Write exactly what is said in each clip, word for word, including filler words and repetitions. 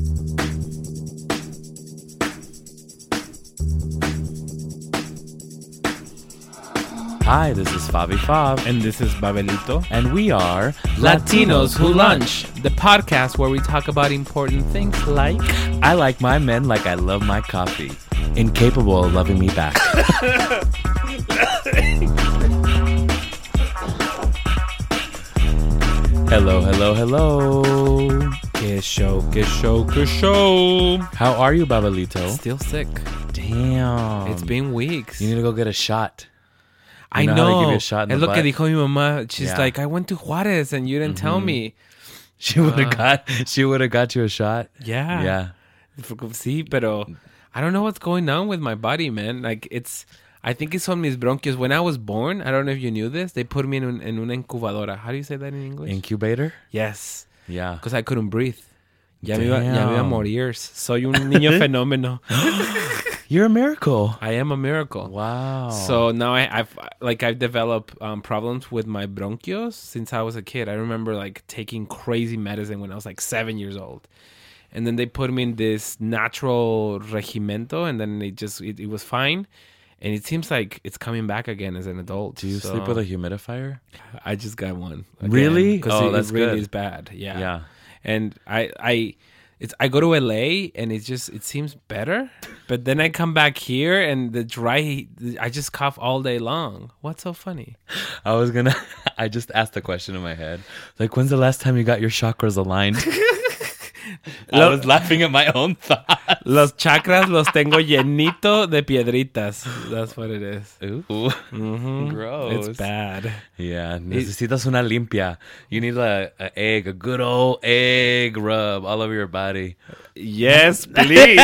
Hi, this is Fabi Fab. And this is Babelito. And we are Latinos Who Lunch, the podcast where we talk about important things like... I like my men like I love my coffee. Incapable of loving me back. Hello, hello, hello. Que show, que show, que show. How are you, Babelito? Still sick. Damn. It's been weeks. You need to go get a shot. I You know know. how they give you a shot in Es the lo que butt? dijo mi mamá. She's Yeah. like, I went to Juarez and you didn't tell me. She would have Uh. got she would have got you a shot. Yeah. Yeah. Sí, pero I don't know what's going on with my body, man. Like, it's... I think it's on mis bronchios. When I was born, I don't know if you knew this, they put me in, un, in una incubadora. How do you say that in English? Incubator? Yes. Yeah. Because I couldn't breathe. Ya me, iba, ya me iba a Damn. morir. Soy un niño fenómeno. You're a miracle. I am a miracle. Wow. So now I, I've like I've developed um, problems with my bronchios since I was a kid. I remember like taking crazy medicine when I was like seven years old, and then they put me in this natural regimento, and then it just it, it was fine. And it seems like it's coming back again as an adult. Do you So sleep with a humidifier? I just got one. again, Really? 'cause Oh, it, that's it really good. is bad. Yeah. Yeah. And I I it's I go to L A and it just it seems better, but then I come back here and the dry I just cough all day long. What's so funny? I was gonna I just asked a question in my head. Like, when's the last time you got your chakras aligned? I Lo- was laughing at my own thoughts. Los chakras los tengo llenito de piedritas. That's what it is. Ooh. Mhm. Gross. It's bad. Yeah, necesitas una limpia. You need a, a egg, a good old egg rub all over your body. Yes, please.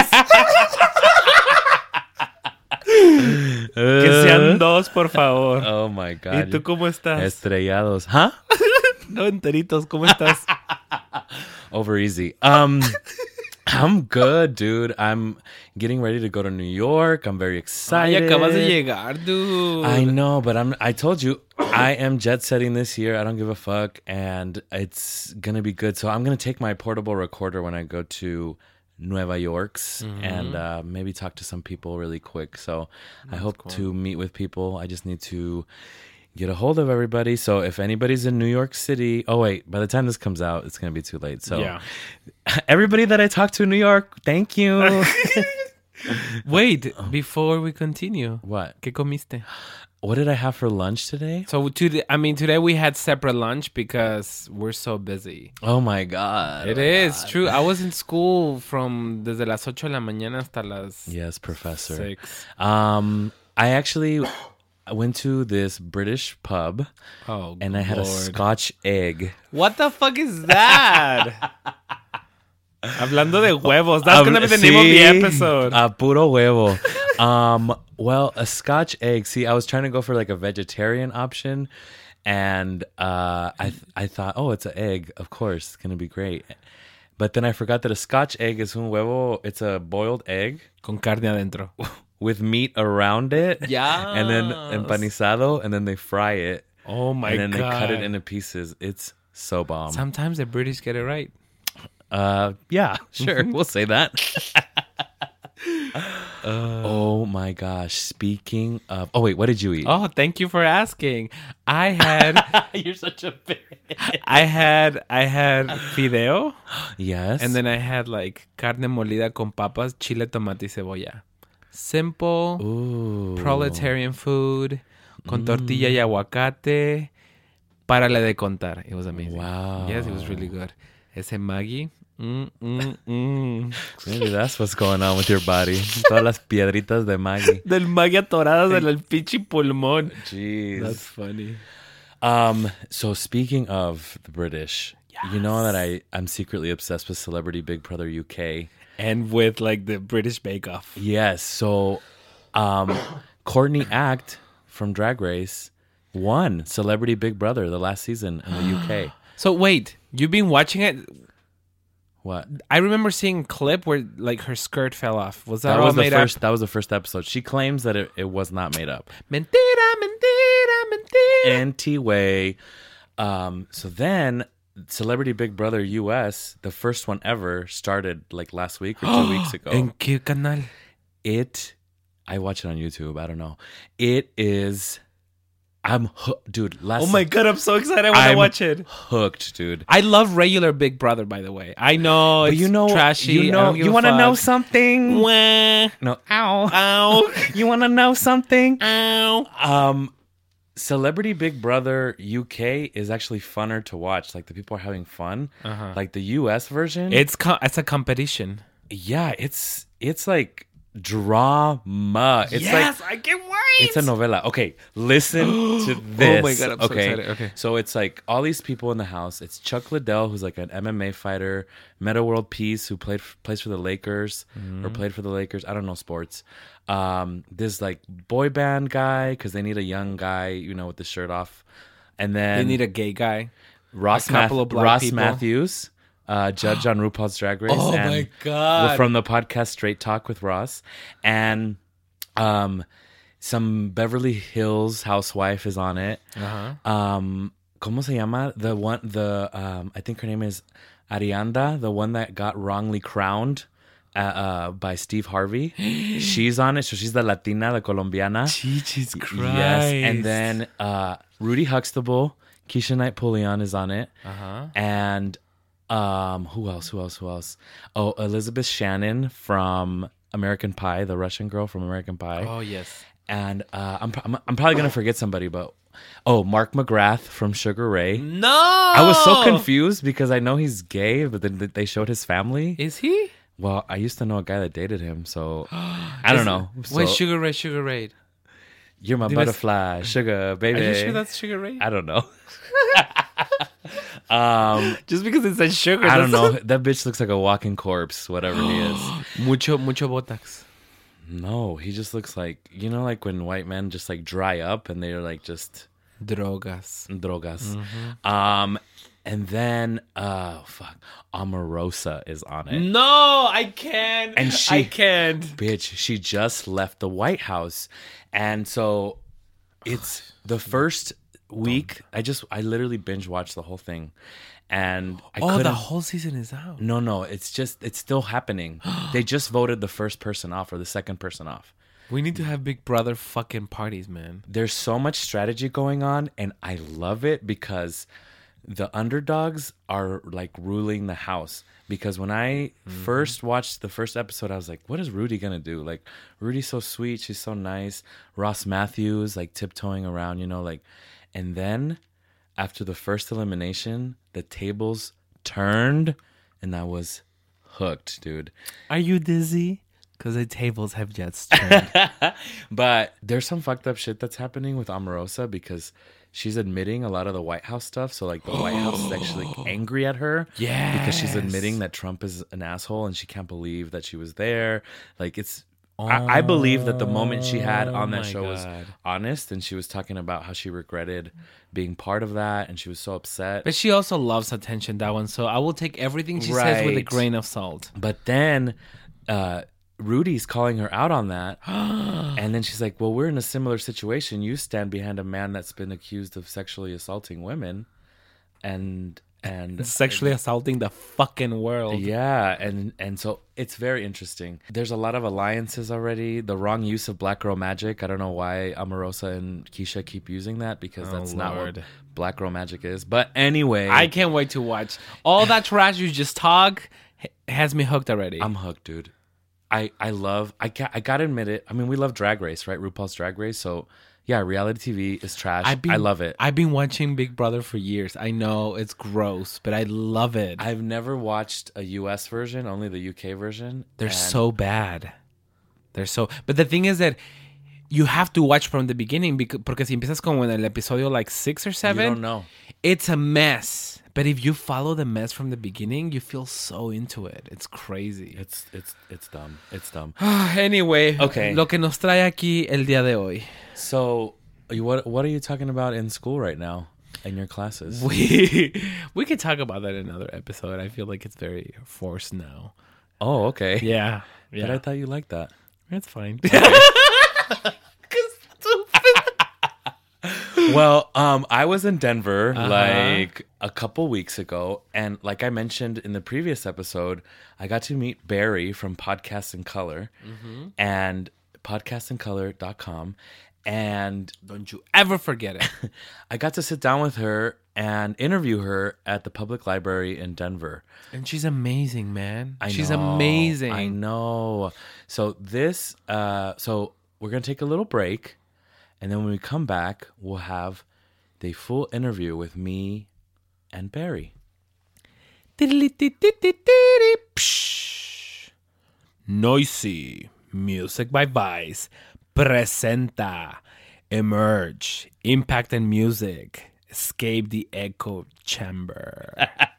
Que sean dos, por favor. Oh my ¿Y God. tú cómo estás? Estrellados. Huh? No, enteritos, ¿cómo estás? Over easy. Um, I'm good, dude. I'm getting ready to go to New York. I'm very Ay, excited. acabas de llegar, dude. I know, but I'm. I told you, I am jet setting this year. I don't give a fuck, and it's gonna be good. So I'm gonna take my portable recorder when I go to Nueva York's Mm-hmm. and uh, maybe talk to some people really quick. So I hope to meet with people. I just need to get a hold of everybody. So if anybody's in New York City, oh wait, by the time this comes out, it's gonna be too late. So Yeah. everybody that I talked to in New York, thank you. Wait, before we continue, What? ¿qué comiste? What did I have for lunch today? So today, I mean, today we had separate lunch because we're so busy. Oh my God. It Oh my is God. true. I was in school from desde las ocho de la mañana hasta las Yes, professor. six. Um, I actually went to this British pub Oh, and I had a Lord. Scotch egg. What the fuck is that? Hablando de huevos. That's Um, gonna be the name of the sí, episode. A puro huevo. um, well, a Scotch egg. See, I was trying to go for like a vegetarian option, and uh, I th- I thought, oh, it's an egg. Of course, it's gonna be great. But then I forgot that a Scotch egg is un huevo. It's a boiled egg Con carne adentro. with meat around it. Yes. And then empanizado, and then they fry it. Oh my and then god. they cut it into pieces. It's so bomb. Sometimes the British get it right. Uh, yeah, sure. We'll say that. Oh my gosh. Speaking of, oh wait, what did you eat? Oh, thank you for asking. I had You're such a bitch. I had I had fideo Yes. and then I had like carne molida con papas, chile, tomate y cebolla. Simple Ooh. proletarian food con tortilla y aguacate. Párale de contar. It was amazing. Wow. Yes, it was really good. Ese Maggi. Mm, mm, mm. Maybe that's what's going on with your body. Todas las piedritas de Maggie. Del Maggi atoradas en el pinche pulmón. Jeez. That's funny. Um. So speaking of the British, you know that I I'm secretly obsessed with Celebrity Big Brother U K. And with like the British Bake Off. Yes. So, um, Courtney Act from Drag Race won Celebrity Big Brother the last season in the U K. So wait, you've been watching it? What? I remember seeing a clip where like her skirt fell off. Was that, That all was the made first. up? That was the first episode. She claims that it, it was not made up. Mentira, mentira, mentira. Anti-way. Um. So then Celebrity Big Brother U S, the first one ever, started like last week or two weeks ago. ¿En qué canal? It, I watch it on YouTube. I don't know. It is, I'm hooked, dude. Last, Oh my God, I'm so excited. I want to I'm watch it. hooked, dude. I love regular Big Brother, by the way. I know But it's you know, trashy. you know, you want to know something? Wah. No, ow, Ow. you want to know something? Ow. Um, Celebrity Big Brother U K is actually funner to watch. Like the people are having fun. Uh-huh. Like the U S version, It's co- it's a competition. yeah, it's it's like drama. It's yes, like I can't wait. it's a novela. Okay, listen to this. Oh my God, I'm so okay. excited. Okay. So it's like all these people in the house. It's Chuck Liddell, who's like an M M A fighter, Meta World Peace, who played plays for the Lakers Mm-hmm. or played for the Lakers. I don't know sports. Um, this like boy band guy because they need a young guy, you know, with the shirt off, and then They need a gay guy. Ross, a couple Math- of black Ross people. Matthews, uh, judge on RuPaul's Drag Race. Oh and my God. From the podcast Straight Talk with Ross, and um, some Beverly Hills housewife is on it. Uh-huh. Um, ¿Cómo se llama? The one, the um, I think her name is Arianda, the one that got wrongly crowned uh, uh, by Steve Harvey. She's on it, so she's the Latina, the Colombiana. Jesus Christ. Yes, and then uh, Rudy Huxtable, Keisha Knight Pullion is on it, Uh-huh. and um, who else? Who else? Who else? Oh, Elizabeth Shannon from American Pie, the Russian girl from American Pie. Oh, yes. And uh, I'm, I'm I'm probably gonna forget somebody, but oh, Mark McGrath from Sugar Ray. No. I was so confused because I know he's gay, but then they showed his family. Is he? Well, I used to know a guy that dated him, so I don't know. Wait, So, Sugar Ray, Sugar Ray. you're my Did I s- butterfly, sugar baby. Are you sure that's Sugar Ray? I don't know. um, Just because it says sugar. I don't know. that's- That bitch looks like a walking corpse, whatever he is. mucho, mucho botox. No, he just looks like, you know, like when white men just like dry up and they're like just Drogas. drogas. Mm-hmm. Um, and then, uh, fuck, Omarosa is on it. No, I can't. And she- I can't. Bitch, she just left the White House. And so it's the first week. I just, I literally binge watched the whole thing. And I Oh, couldn't. the whole season is out. No, no, it's just, it's still happening. They just voted the first person off or the second person off. We need to have Big Brother fucking parties, man. There's so much strategy going on, and I love it because the underdogs are like ruling the house. Because when I mm-hmm. first watched the first episode, I was like, what is Rudy gonna do? Like, Rudy's so sweet, she's so nice. Ross Matthews, like tiptoeing around, you know, like, and then after the first elimination, the tables turned, and I was hooked, dude. Are you dizzy? Because the tables have just turned. But there's some fucked up shit that's happening with Omarosa because she's admitting a lot of the White House stuff. So, like, the White House is actually angry at her. Yes. Because she's admitting that Trump is an asshole and she can't believe that she was there. Like, it's... I, I believe that the moment she had on that my show was God. honest, and she was talking about how she regretted being part of that, and she was so upset. But she also loves attention, that one. So I will take everything she says with a Right. grain of salt. But then uh, Rudy's calling her out on that. And then she's like, well, we're in a similar situation. You stand behind a man that's been accused of sexually assaulting women. And... and Sexually assaulting the fucking world. Yeah, and and so it's very interesting. There's a lot of alliances already. The wrong use of Black Girl Magic. I don't know why Omarosa and Keisha keep using that because Oh, that's not Lord. what Black Girl Magic is. But anyway, I can't wait to watch. All that trash you just talk h- has me hooked already. I'm hooked, dude. I I love. I ca I gotta admit it. I mean, we love Drag Race, right? RuPaul's Drag Race. So yeah, reality T V is trash. I've been, I love it. I've been watching Big Brother for years. I know it's gross, but I love it. I've never watched a U S version, only the U K version. They're and so bad. They're so... But the thing is that you have to watch from the beginning because, porque si empiezas como en el episodio like six or you seven, don't know. it's a mess. But if you follow the mess from the beginning, you feel so into it. It's crazy. It's it's it's dumb. It's dumb. Anyway, Okay. Lo que nos trae aquí el día de hoy. So, you- what what are you talking about in school right now in your classes? We we could talk about that in another episode. I feel like it's very forced now. Oh, okay. Yeah, But yeah, I thought you liked that. that's fine. Well, um, I was in Denver Uh-huh. like a couple weeks ago, and like I mentioned in the previous episode, I got to meet Barry from Podcast in Color Mm-hmm. and podcast in color dot com, and Don't you ever forget it. I got to sit down with her and interview her at the public library in Denver. And she's amazing, man. I she's know, amazing. I know. So this, uh, so we're gonna take a little break, and then when we come back, we'll have the full interview with me and Barry. Noisy Music by Vice presenta Emerge, Impact and Music, Escape the Echo Chamber.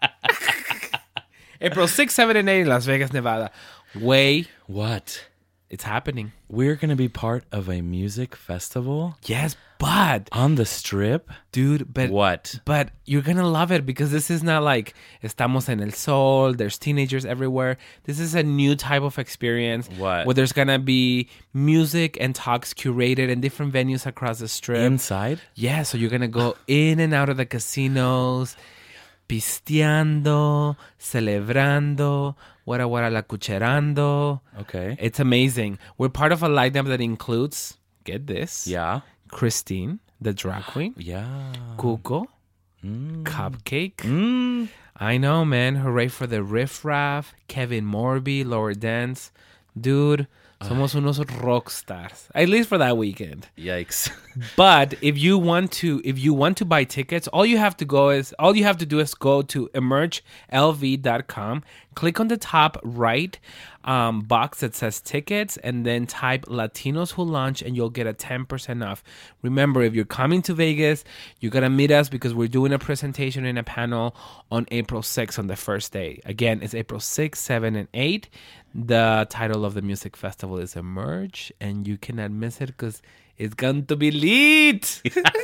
April sixth, seventh, and eighth in Las Vegas, Nevada. Way, What? it's happening. We're gonna be part of a music festival Yes, but, on the Strip. dude, but What? But you're gonna love it because this is not like estamos en el sol. There's teenagers everywhere. This is a new type of experience. What? Where there's gonna be music and talks curated in different venues across the strip. Inside? Yeah, so you're gonna go in and out of the casinos, pisteando, celebrando, wara wara la cucherando. Okay. It's amazing. We're part of a lineup that includes, get this, Yeah. Christine, the drag queen. Yeah. Cuco, Cupcake. Mm. I know, man. Hooray for the Riff Raff, Kevin Morby, Lower Dance. Dude, somos unos rock stars. At least for that weekend. Yikes. But if you want to if you want to buy tickets, all you have to go is all you have to do is go to emerge L V dot com, click on the top right um, box that says tickets, and then type Latinos Who Launch, and you'll get a ten percent off. Remember, if you're coming to Vegas, you got to meet us because we're doing a presentation and a panel on April sixth on the first day. Again, it's April sixth, seventh, and eighth. The title of the music festival is Emerge, and you cannot miss it because it's going to be lit.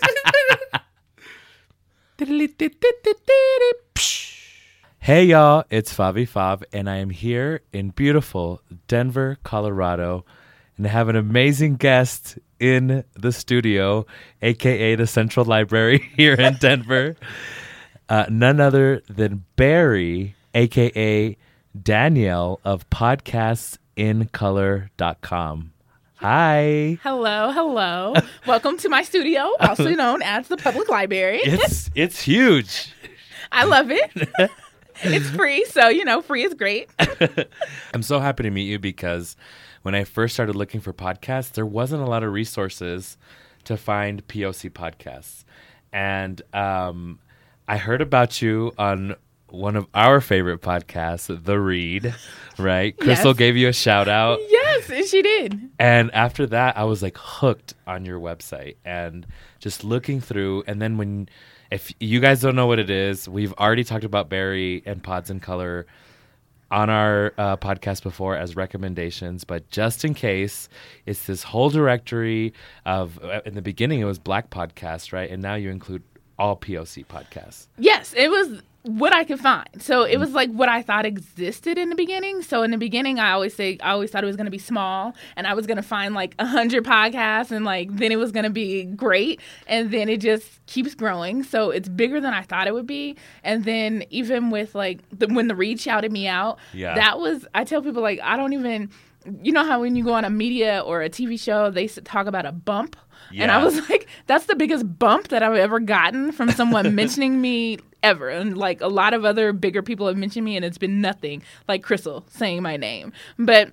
Hey y'all, it's Favi Fav, and I am here in beautiful Denver, Colorado, and I have an amazing guest in the studio, aka the Central Library here in Denver. Uh, none other than Barry, aka Danielle of podcasts in color dot com. Hi. Hello, hello. Welcome to my studio, also known as the Public Library. It's it's huge. I love it. It's free, so, you know, free is great. I'm so happy to meet you because when I first started looking for podcasts, there wasn't a lot of resources to find P O C podcasts. And um, I heard about you on one of our favorite podcasts, The Read, right? Crystal Yes. gave you a shout out. Yes, and she did. And after that, I was like hooked on your website and just looking through. And then when, if you guys don't know what it is, we've already talked about Barry and Pods in Color on our uh, podcast before as recommendations. But just in case, it's this whole directory of, uh, in the beginning, it was Black podcasts, right? And now you include all P O C podcasts. Yes, it was what I could find. So it was like what I thought existed in the beginning. So in the beginning, I always say, I always thought it was going to be small and I was going to find like a hundred podcasts and like, then it was going to be great. And then it just keeps growing. So it's bigger than I thought it would be. And then even with like the, when the Read shouted me out, Yeah. that was, I tell people like, I don't even, you know how when you go on a media or a T V show, they s- talk about a bump. And I Yeah. was like, that's the biggest bump that I've ever gotten from someone mentioning me ever. And like a lot of other bigger people have mentioned me and it's been nothing like Crystal saying my name. But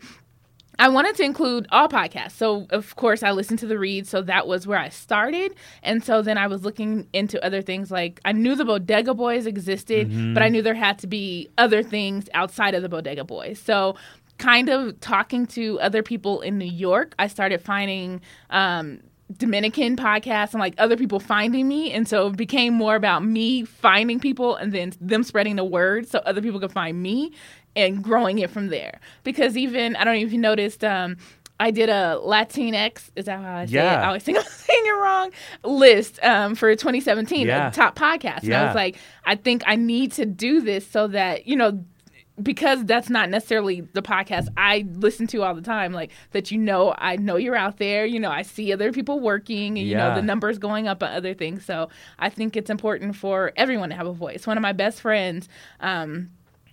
I wanted to include all podcasts. So, of course, I listened to The Read. So that was where I started. And so then I was looking into other things. Like I knew the Bodega Boys existed, Mm-hmm. but I knew there had to be other things outside of the Bodega Boys. So kind of talking to other people in New York, I started finding um, Dominican podcasts and like other people finding me. And so it became more about me finding people and then them spreading the word so other people could find me and growing it from there. Because even, I don't know if you noticed, um, I did a Latinx, is that how I say Yeah. it? I always think I'm saying it wrong, list um, for twenty seventeen, Yeah. the top podcast. And I Yeah. was like, I think I need to do this so that, you know, because that's not necessarily the podcast I listen to all the time, like that, you know, I know you're out there, you know, I see other people working and, you Yeah. know, the numbers going up on other things. So I think it's important for everyone to have a voice. One of my best friends, um,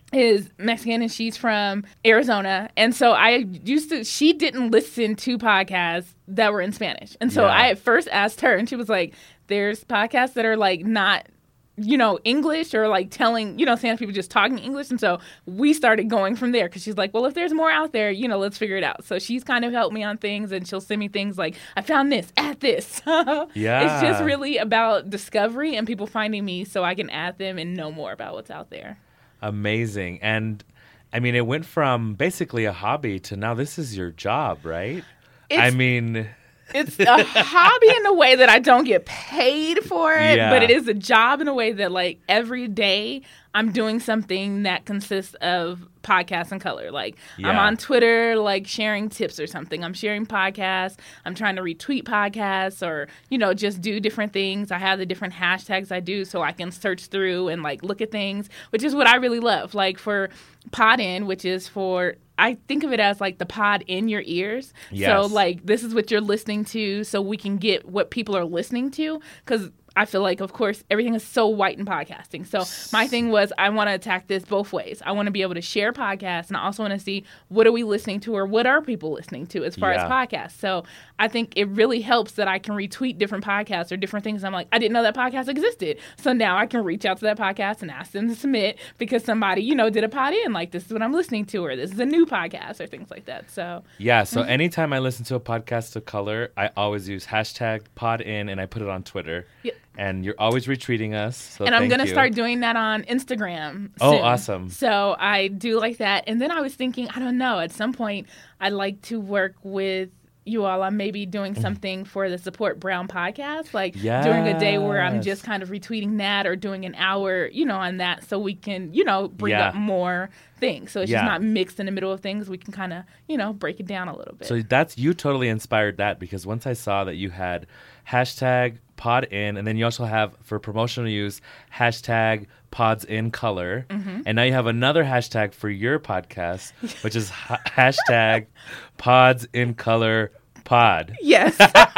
is Mexican and she's from Arizona. And so I used to, she didn't listen to podcasts that were in Spanish. And so Yeah. I at first asked her and she was like, there's podcasts that are like not, you know, English or like telling, you know, Spanish people just talking English. And so we started going from there because she's like, well, if there's more out there, you know, let's figure it out. So she's kind of helped me on things and she'll send me things like, I found this, add this. Yeah. It's just really about discovery and people finding me so I can add them and know more about what's out there. Amazing. And I mean, it went from basically a hobby to now this is your job, right? It's- I mean, It's a hobby in a way that I don't get paid for it, Yeah. but it is a job in a way that, like, every day I'm doing something that consists of podcasts in color. Like, I'm Yeah. on Twitter, like, sharing tips or something. I'm sharing podcasts. I'm trying to retweet podcasts or, you know, just do different things. I have the different hashtags I do so I can search through and, like, look at things, which is what I really love. Like, for Pod In, which is for... I think of it as like the pod in your ears. Yes. So like this is what you're listening to so we can get what people are listening to. Because I feel like, of course, everything is so white in podcasting. So my thing was I want to attack this both ways. I want to be able to share podcasts and I also want to see what are we listening to or what are people listening to as far Yeah. as podcasts. So I think it really helps that I can retweet different podcasts or different things. I'm like, I didn't know that podcast existed. So now I can reach out to that podcast and ask them to submit because somebody, you know, did a pod in like this is what I'm listening to or this is a new podcast or things like that. So yeah. So anytime I listen to a podcast of color, I always use hashtag pod in and I put it on Twitter. Yep. And you're always retweeting us. So and I'm thank going to you. start doing that on Instagram Oh, soon. awesome. So I do like that. And then I was thinking, I don't know, at some point I'd like to work with you all on maybe doing something for the Support Brown podcast, like during a day where I'm Yes. just kind of retweeting that or doing an hour, you know, on that so we can, you know, bring Yeah. up more things. So it's Yeah. just not mixed in the middle of things. We can kind of, you know, break it down a little bit. So that's you totally inspired that because once I saw that you had hashtag pod in and then you also have for promotional use hashtag pods in color Mm-hmm. and now you have another hashtag for your podcast which is ha- hashtag pods in color pod. yes.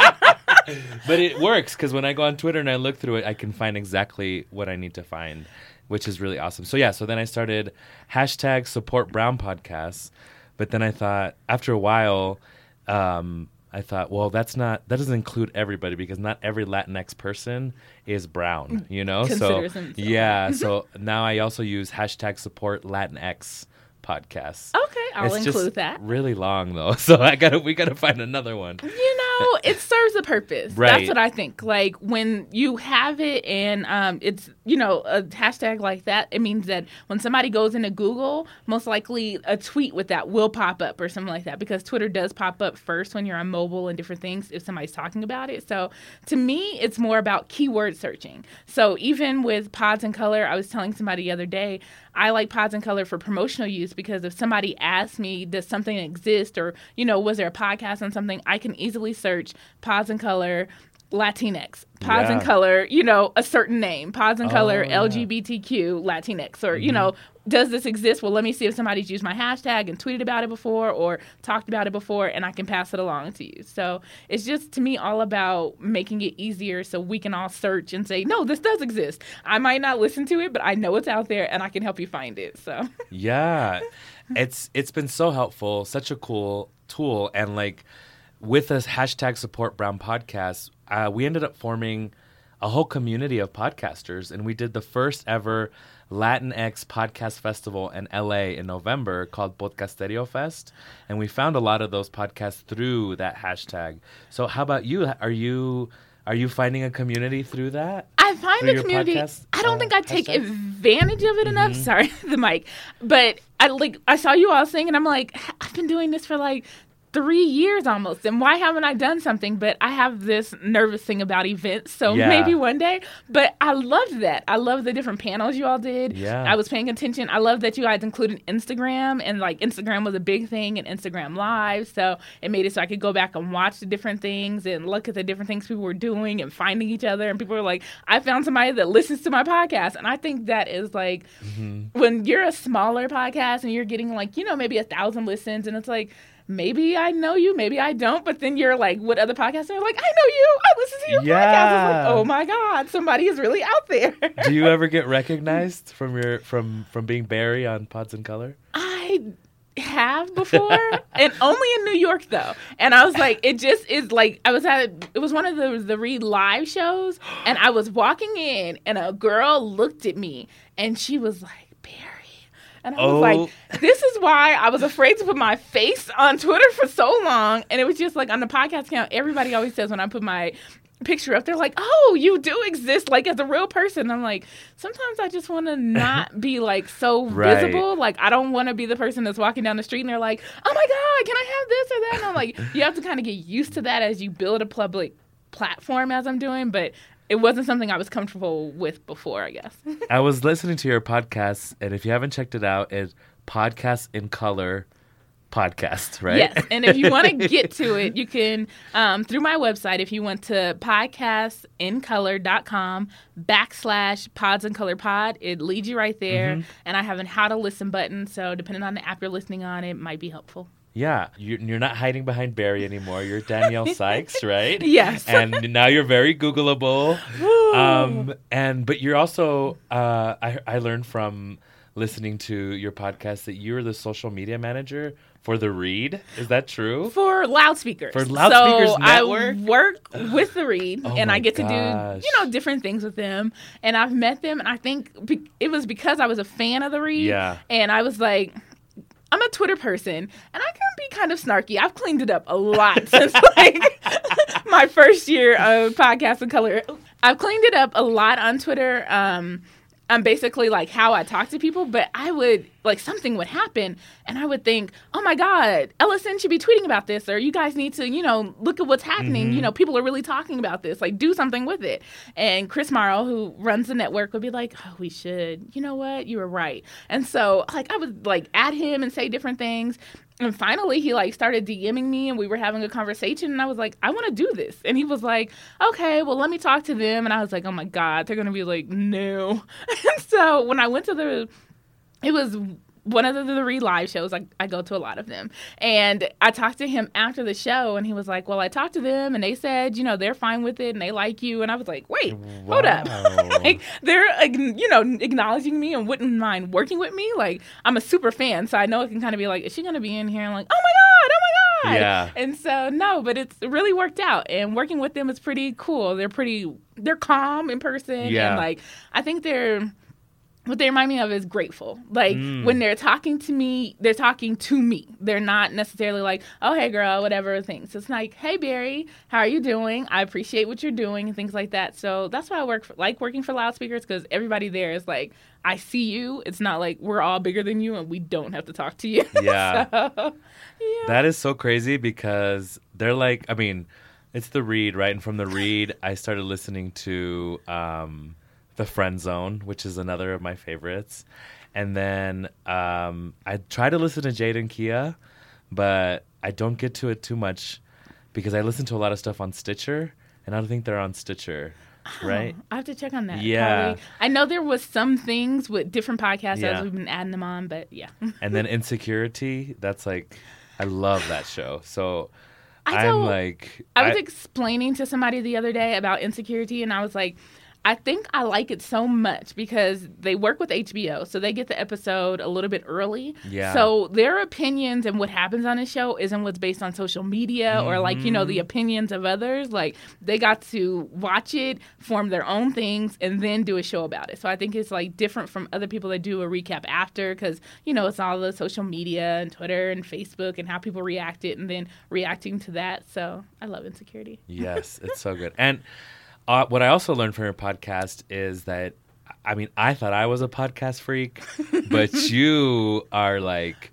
But it works because when I go on Twitter and I look through it I can find exactly what I need to find, which is really awesome. So yeah, so then I started hashtag support brown podcasts, but then I thought after a while um I thought, well, that's not that doesn't include everybody because not every Latinx person is brown, you know. Considers so themselves. yeah, so now I also use hashtag support Latinx podcasts. Okay, I'll It's include just that. really long though, so I gotta we gotta find another one. You know, it serves a purpose. Right. That's what I think. Like when you have it and um, it's, you know, a hashtag like that, it means that when somebody goes into Google, most likely a tweet with that will pop up or something like that because Twitter does pop up first when you're on mobile and different things if somebody's talking about it. So to me, it's more about keyword searching. So even with Pods in Color, I was telling somebody the other day, I like Pods in Color for promotional use because if somebody asks me, does something exist or, you know, was there a podcast on something, I can easily search Pods in Color Latinx, Pods in Yeah. Color, you know, a certain name, Pods in Color Oh, yeah. L G B T Q Latinx, or, you know, does this exist? Well, let me see if somebody's used my hashtag and tweeted about it before or talked about it before, and I can pass it along to you. So it's just, to me, all about making it easier so we can all search and say, no, this does exist. I might not listen to it, but I know it's out there, and I can help you find it. So Yeah, it's it's been so helpful, such a cool tool, and like with this hashtag support brown podcast, uh, we ended up forming a whole community of podcasters, and we did the first ever Latinx podcast festival in L A in November called Podcasterio Fest, and we found a lot of those podcasts through that hashtag. So, how about you? Are you are you finding a community through that? I find Through the your community. podcast, I don't uh, think I take hashtags? advantage of it enough. Sorry, the mic. But I like. I saw you all sing, and I'm like, I've been doing this for like three years almost. And why haven't I done something? But I have this nervous thing about events. So Yeah. maybe one day. But I loved that. I love the different panels you all did. Yeah. I was paying attention. I love that you guys included Instagram. And like Instagram was a big thing and Instagram Live. So it made it so I could go back and watch the different things and look at the different things people were doing and finding each other. And people were like, I found somebody that listens to my podcast. And I think that is like Mm-hmm. when you're a smaller podcast and you're getting like, you know, maybe a thousand listens and it's like, maybe I know you, maybe I don't, but then you're like, what other podcasts are like, I know you, I listen to your Yeah. podcast. It's like, oh my God, somebody is really out there. Do you ever get recognized from your from from being Barry on Pods in Color? I have before, and only in New York though. And I was like, it just is like, I was at, it was one of the the Read live shows, and I was walking in, and a girl looked at me, and she was like, Barry. And I was Oh. like, this is why I was afraid to put my face on Twitter for so long. And it was just like on the podcast account, everybody always says when I put my picture up, they're like, oh, you do exist like as a real person. I'm like, sometimes I just want to not be like so Right. visible. Like, I don't want to be the person that's walking down the street and they're like, oh my God, can I have this or that? And I'm like, you have to kind of get used to that as you build a public platform as I'm doing. But it wasn't something I was comfortable with before, I guess. I was listening to your podcast, and if you haven't checked it out, it's Podcast in Color podcast, right? Yes, and if you want to get to it, you can, um, through my website, if you went to podcastincolor.com backslash pods in color pod, it leads you right there. Mm-hmm. And I have a how to listen button, so depending on the app you're listening on, it might be helpful. Yeah, you're, you're not hiding behind Barry anymore. You're Danielle Sykes, right? Yes. And now you're very Googleable. Um, and but you're also, uh, I, I learned from listening to your podcast that you're the social media manager for The Read. Is that true? For loudspeakers. For Loudspeakers so Network? I work with The Read, Oh and my I get to gosh. do, you know, different things with them. And I've met them, and I think be- it was because I was a fan of The Read. Yeah. And I was like, I'm a Twitter person, and I can be kind of snarky. I've cleaned it up a lot since like my first year of Podcast in Color. I've cleaned it up a lot on Twitter. Um, I'm basically like how I talk to people, but I would like something would happen, and I would think, oh my God, Ellison should be tweeting about this, or you guys need to, you know, look at what's happening. Mm-hmm. You know, people are really talking about this. Like, do something with it. And Chris Morrow, who runs the network, would be like, oh, we should. You know what? You were right. And so, like, I would like add him and say different things. And finally, he like started DMing me, and we were having a conversation. And I was like, I want to do this. And he was like, okay, well, let me talk to them. And I was like, oh my God, they're gonna be like, no. And so when I went to the, it was one of the, the Read live shows. I, I go to a lot of them. And I talked to him after the show, and he was like, well, I talked to them, and they said, you know, they're fine with it, and they like you. And I was like, wait, hold up. Wow. Like, they're, you know, acknowledging me and wouldn't mind working with me. Like, I'm a super fan, so I know it can kind of be like, is she going to be in here? And like, oh my God, oh my God. Yeah. And so, no, but it's really worked out. And working with them is pretty cool. They're pretty, they're calm in person. Yeah. And, like, I think they're, what they remind me of is grateful. Like, Mm. when they're talking to me, they're talking to me. They're not necessarily like, oh, hey, girl, whatever things. It's like, hey, Barry, how are you doing? I appreciate what you're doing and things like that. So that's why I work for, like working for Loudspeakers, because everybody there is like, I see you. It's not like we're all bigger than you and we don't have to talk to you. Yeah. So, yeah. That is so crazy because they're like, I mean, it's The Read, right? And from The Read, I started listening to um, The Friend Zone, which is another of my favorites. And then um, I try to listen to Jade and Kia, but I don't get to it too much because I listen to a lot of stuff on Stitcher, and I don't think they're on Stitcher, right? I have to check on that. Yeah. Probably. I know there was some things with different podcasts Yeah. as we've been adding them on, but yeah. And then Insecurity, that's like, I love that show. So I I'm don't- like... I was explaining to somebody the other day about Insecurity, and I was like, I think I like it so much because they work with H B O, so they get the episode a little bit early. Yeah. So their opinions and what happens on the show isn't what's based on social media or like, you know, the opinions of others. Like, they got to watch it, form their own things, and then do a show about it. So I think it's like different from other people that do a recap after because, you know, it's all the social media and Twitter and Facebook and how people react it and then reacting to that. So I love Insecurity. Yes, it's so good. And uh, what I also learned from your podcast is that, I mean, I thought I was a podcast freak, but you are like,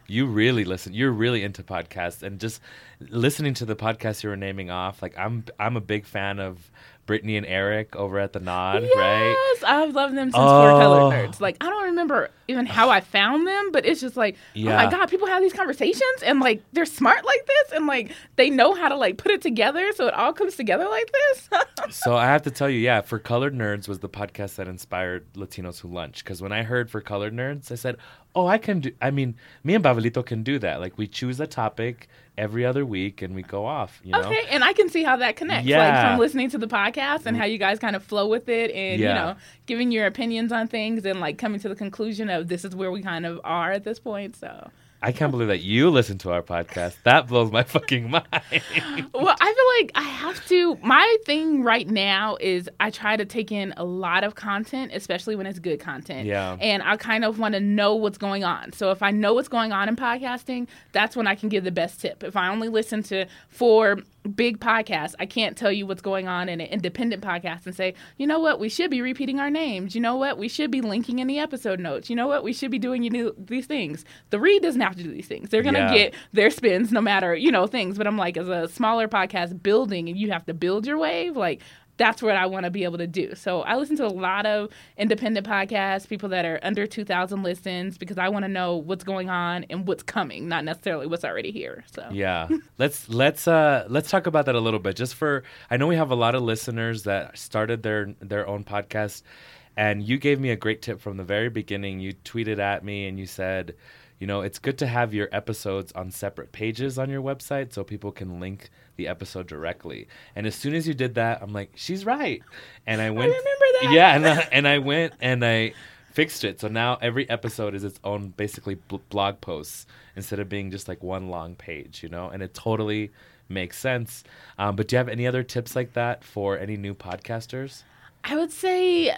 you really listen. You're really into podcasts, and just listening to the podcasts you were naming off. Like I'm, I'm a big fan of Brittany and Eric over at the Nod, yes, right? Yes, I've loved them since Oh. Four Colored Nerds. Like, I don't remember even how I found them, but it's just like, Yeah. oh my God, people have these conversations and like they're smart like this and like they know how to like put it together so it all comes together like this. So I have to tell you, yeah, For Colored Nerds was the podcast that inspired Latinos Who Lunch. Because when I heard For Colored Nerds, I said, oh, I can do, I mean, me and Pablito can do that. Like, we choose a topic every other week and we go off, you know? Okay, and I can see how that connects. Like, Yeah. from listening to the podcast and how you guys kind of flow with it and, Yeah. you know, giving your opinions on things and like coming to the conclusion of this is where we kind of are at this point, so. I can't believe that you listen to our podcast. That blows my fucking mind. Well, I feel like I have to. My thing right now is I try to take in a lot of content, especially when it's good content. Yeah. And I kind of want to know what's going on. So if I know what's going on in podcasting, that's when I can give the best tip. If I only listen to four big podcasts, I can't tell you what's going on in an independent podcast and say, you know what, we should be repeating our names. You know what, we should be linking in the episode notes. You know what, we should be doing you know, these things. The read doesn't have to do these things. They're going to Yeah. get their spins no matter, you know, things. But I'm like, as a smaller podcast building and you have to build your wave, like, that's what I want to be able to do. So I listen to a lot of independent podcasts, people that are under two thousand listens, because I want to know what's going on and what's coming, not necessarily what's already here. So Yeah. let's let's uh let's talk about that a little bit. Just for I know we have a lot of listeners that started their their own podcast, and you gave me a great tip from the very beginning. You tweeted at me and you said, you know, it's good to have your episodes on separate pages on your website so people can link the episode directly. And as soon as you did that, I'm like, she's right. And I went, I remember that. yeah, and I, and I went and I fixed it. So now every episode is its own basically bl- blog posts instead of being just like one long page, you know. And it totally makes sense. Um, but do you have any other tips like that for any new podcasters? I would say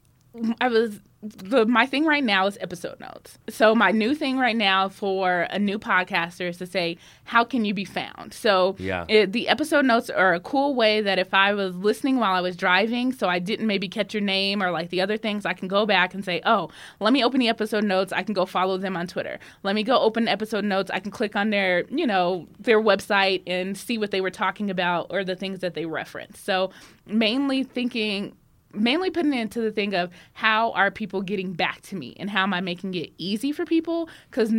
I was the my thing right now is episode notes. So my new thing right now for a new podcaster is to say, how can you be found? So Yeah. it, the episode notes are a cool way that if I was listening while I was driving, so I didn't maybe catch your name or like the other things, I can go back and say, oh, let me open the episode notes. I can go follow them on Twitter. Let me go open episode notes. I can click on their, you know, their website and see what they were talking about or the things that they referenced. So mainly thinking mainly putting it into the thing of how are people getting back to me and how am I making it easy for people? Because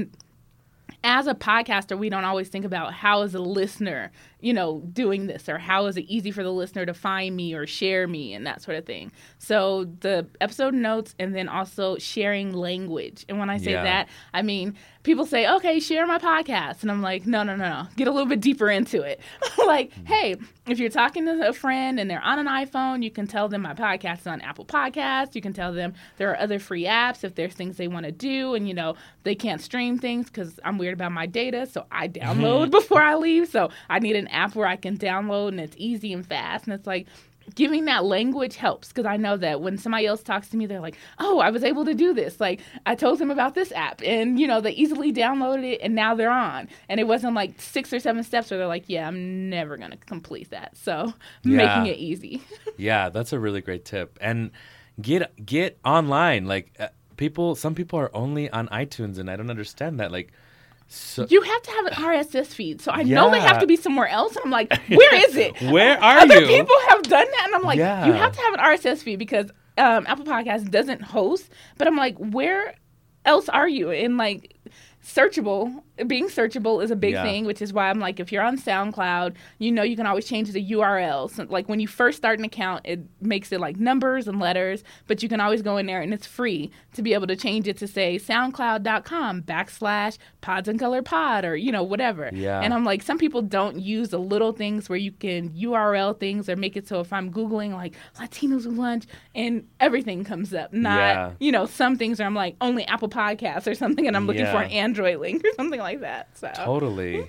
as a podcaster, we don't always think about how is a listener, you know, doing this or how is it easy for the listener to find me or share me and that sort of thing. So the episode notes and then also sharing language. And when I say Yeah. that, I mean, people say, okay, share my podcast. And I'm like, no, no, no, no. Get a little bit deeper into it. Like, hey, if you're talking to a friend and they're on an iPhone, you can tell them my podcast is on Apple Podcasts. You can tell them there are other free apps if there's things they want to do. And, you know, they can't stream things because I'm weird about my data. So I download before I leave. So I need an app where I can download and it's easy and fast. And it's like, giving that language helps because I know that when somebody else talks to me, they're like, oh, I was able to do this. Like, I told them about this app and, you know, they easily downloaded it and now they're on. And it wasn't like six or seven steps where they're like, yeah, I'm never going to complete that. So Yeah. making it easy. Yeah, that's a really great tip. And get get online. Like uh, people, some people are only on iTunes, and I don't understand that. Like, so You have to have an R S S feed. So I know they have Yeah. to be somewhere else. And I'm like, where is it? Where are Other you? people have done that. And I'm like, Yeah. you have to have an R S S feed because um, Apple Podcasts doesn't host. But I'm like, where else are you? And like, searchable, being searchable is a big Yeah. thing, which is why I'm like, if you're on SoundCloud, you know you can always change the U R L. So like when you first start an account, it makes it like numbers and letters, but you can always go in there and it's free to be able to change it to say soundcloud.com backslash pods and color pod or, you know, whatever. Yeah. And I'm like, some people don't use the little things where you can U R L things or make it so if I'm Googling like Latinos with lunch and everything comes up, not, Yeah. you know, some things where I'm like only Apple Podcasts or something and I'm looking for Yeah. an Android link or something like that. So Totally.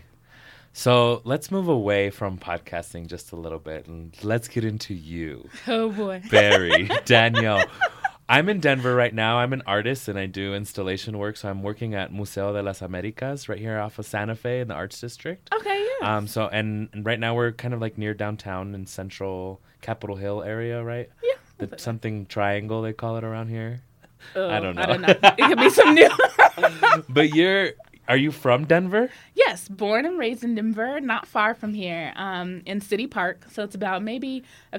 So let's move away from podcasting just a little bit and let's get into you, oh boy. Barry, Danielle. I'm in Denver right now. I'm an artist and I do installation work. So I'm working at Museo de las Americas right here off of Santa Fe in the Arts District. Okay, yeah. Um. So and, and right now we're kind of like near downtown in central Capitol Hill area, right? Yeah. The, something triangle they call it around here. Oh, I don't know. I don't know. It could be some new. But you're are you from Denver? Yes, born and raised in Denver, not far from here, um, in City Park. So it's about maybe a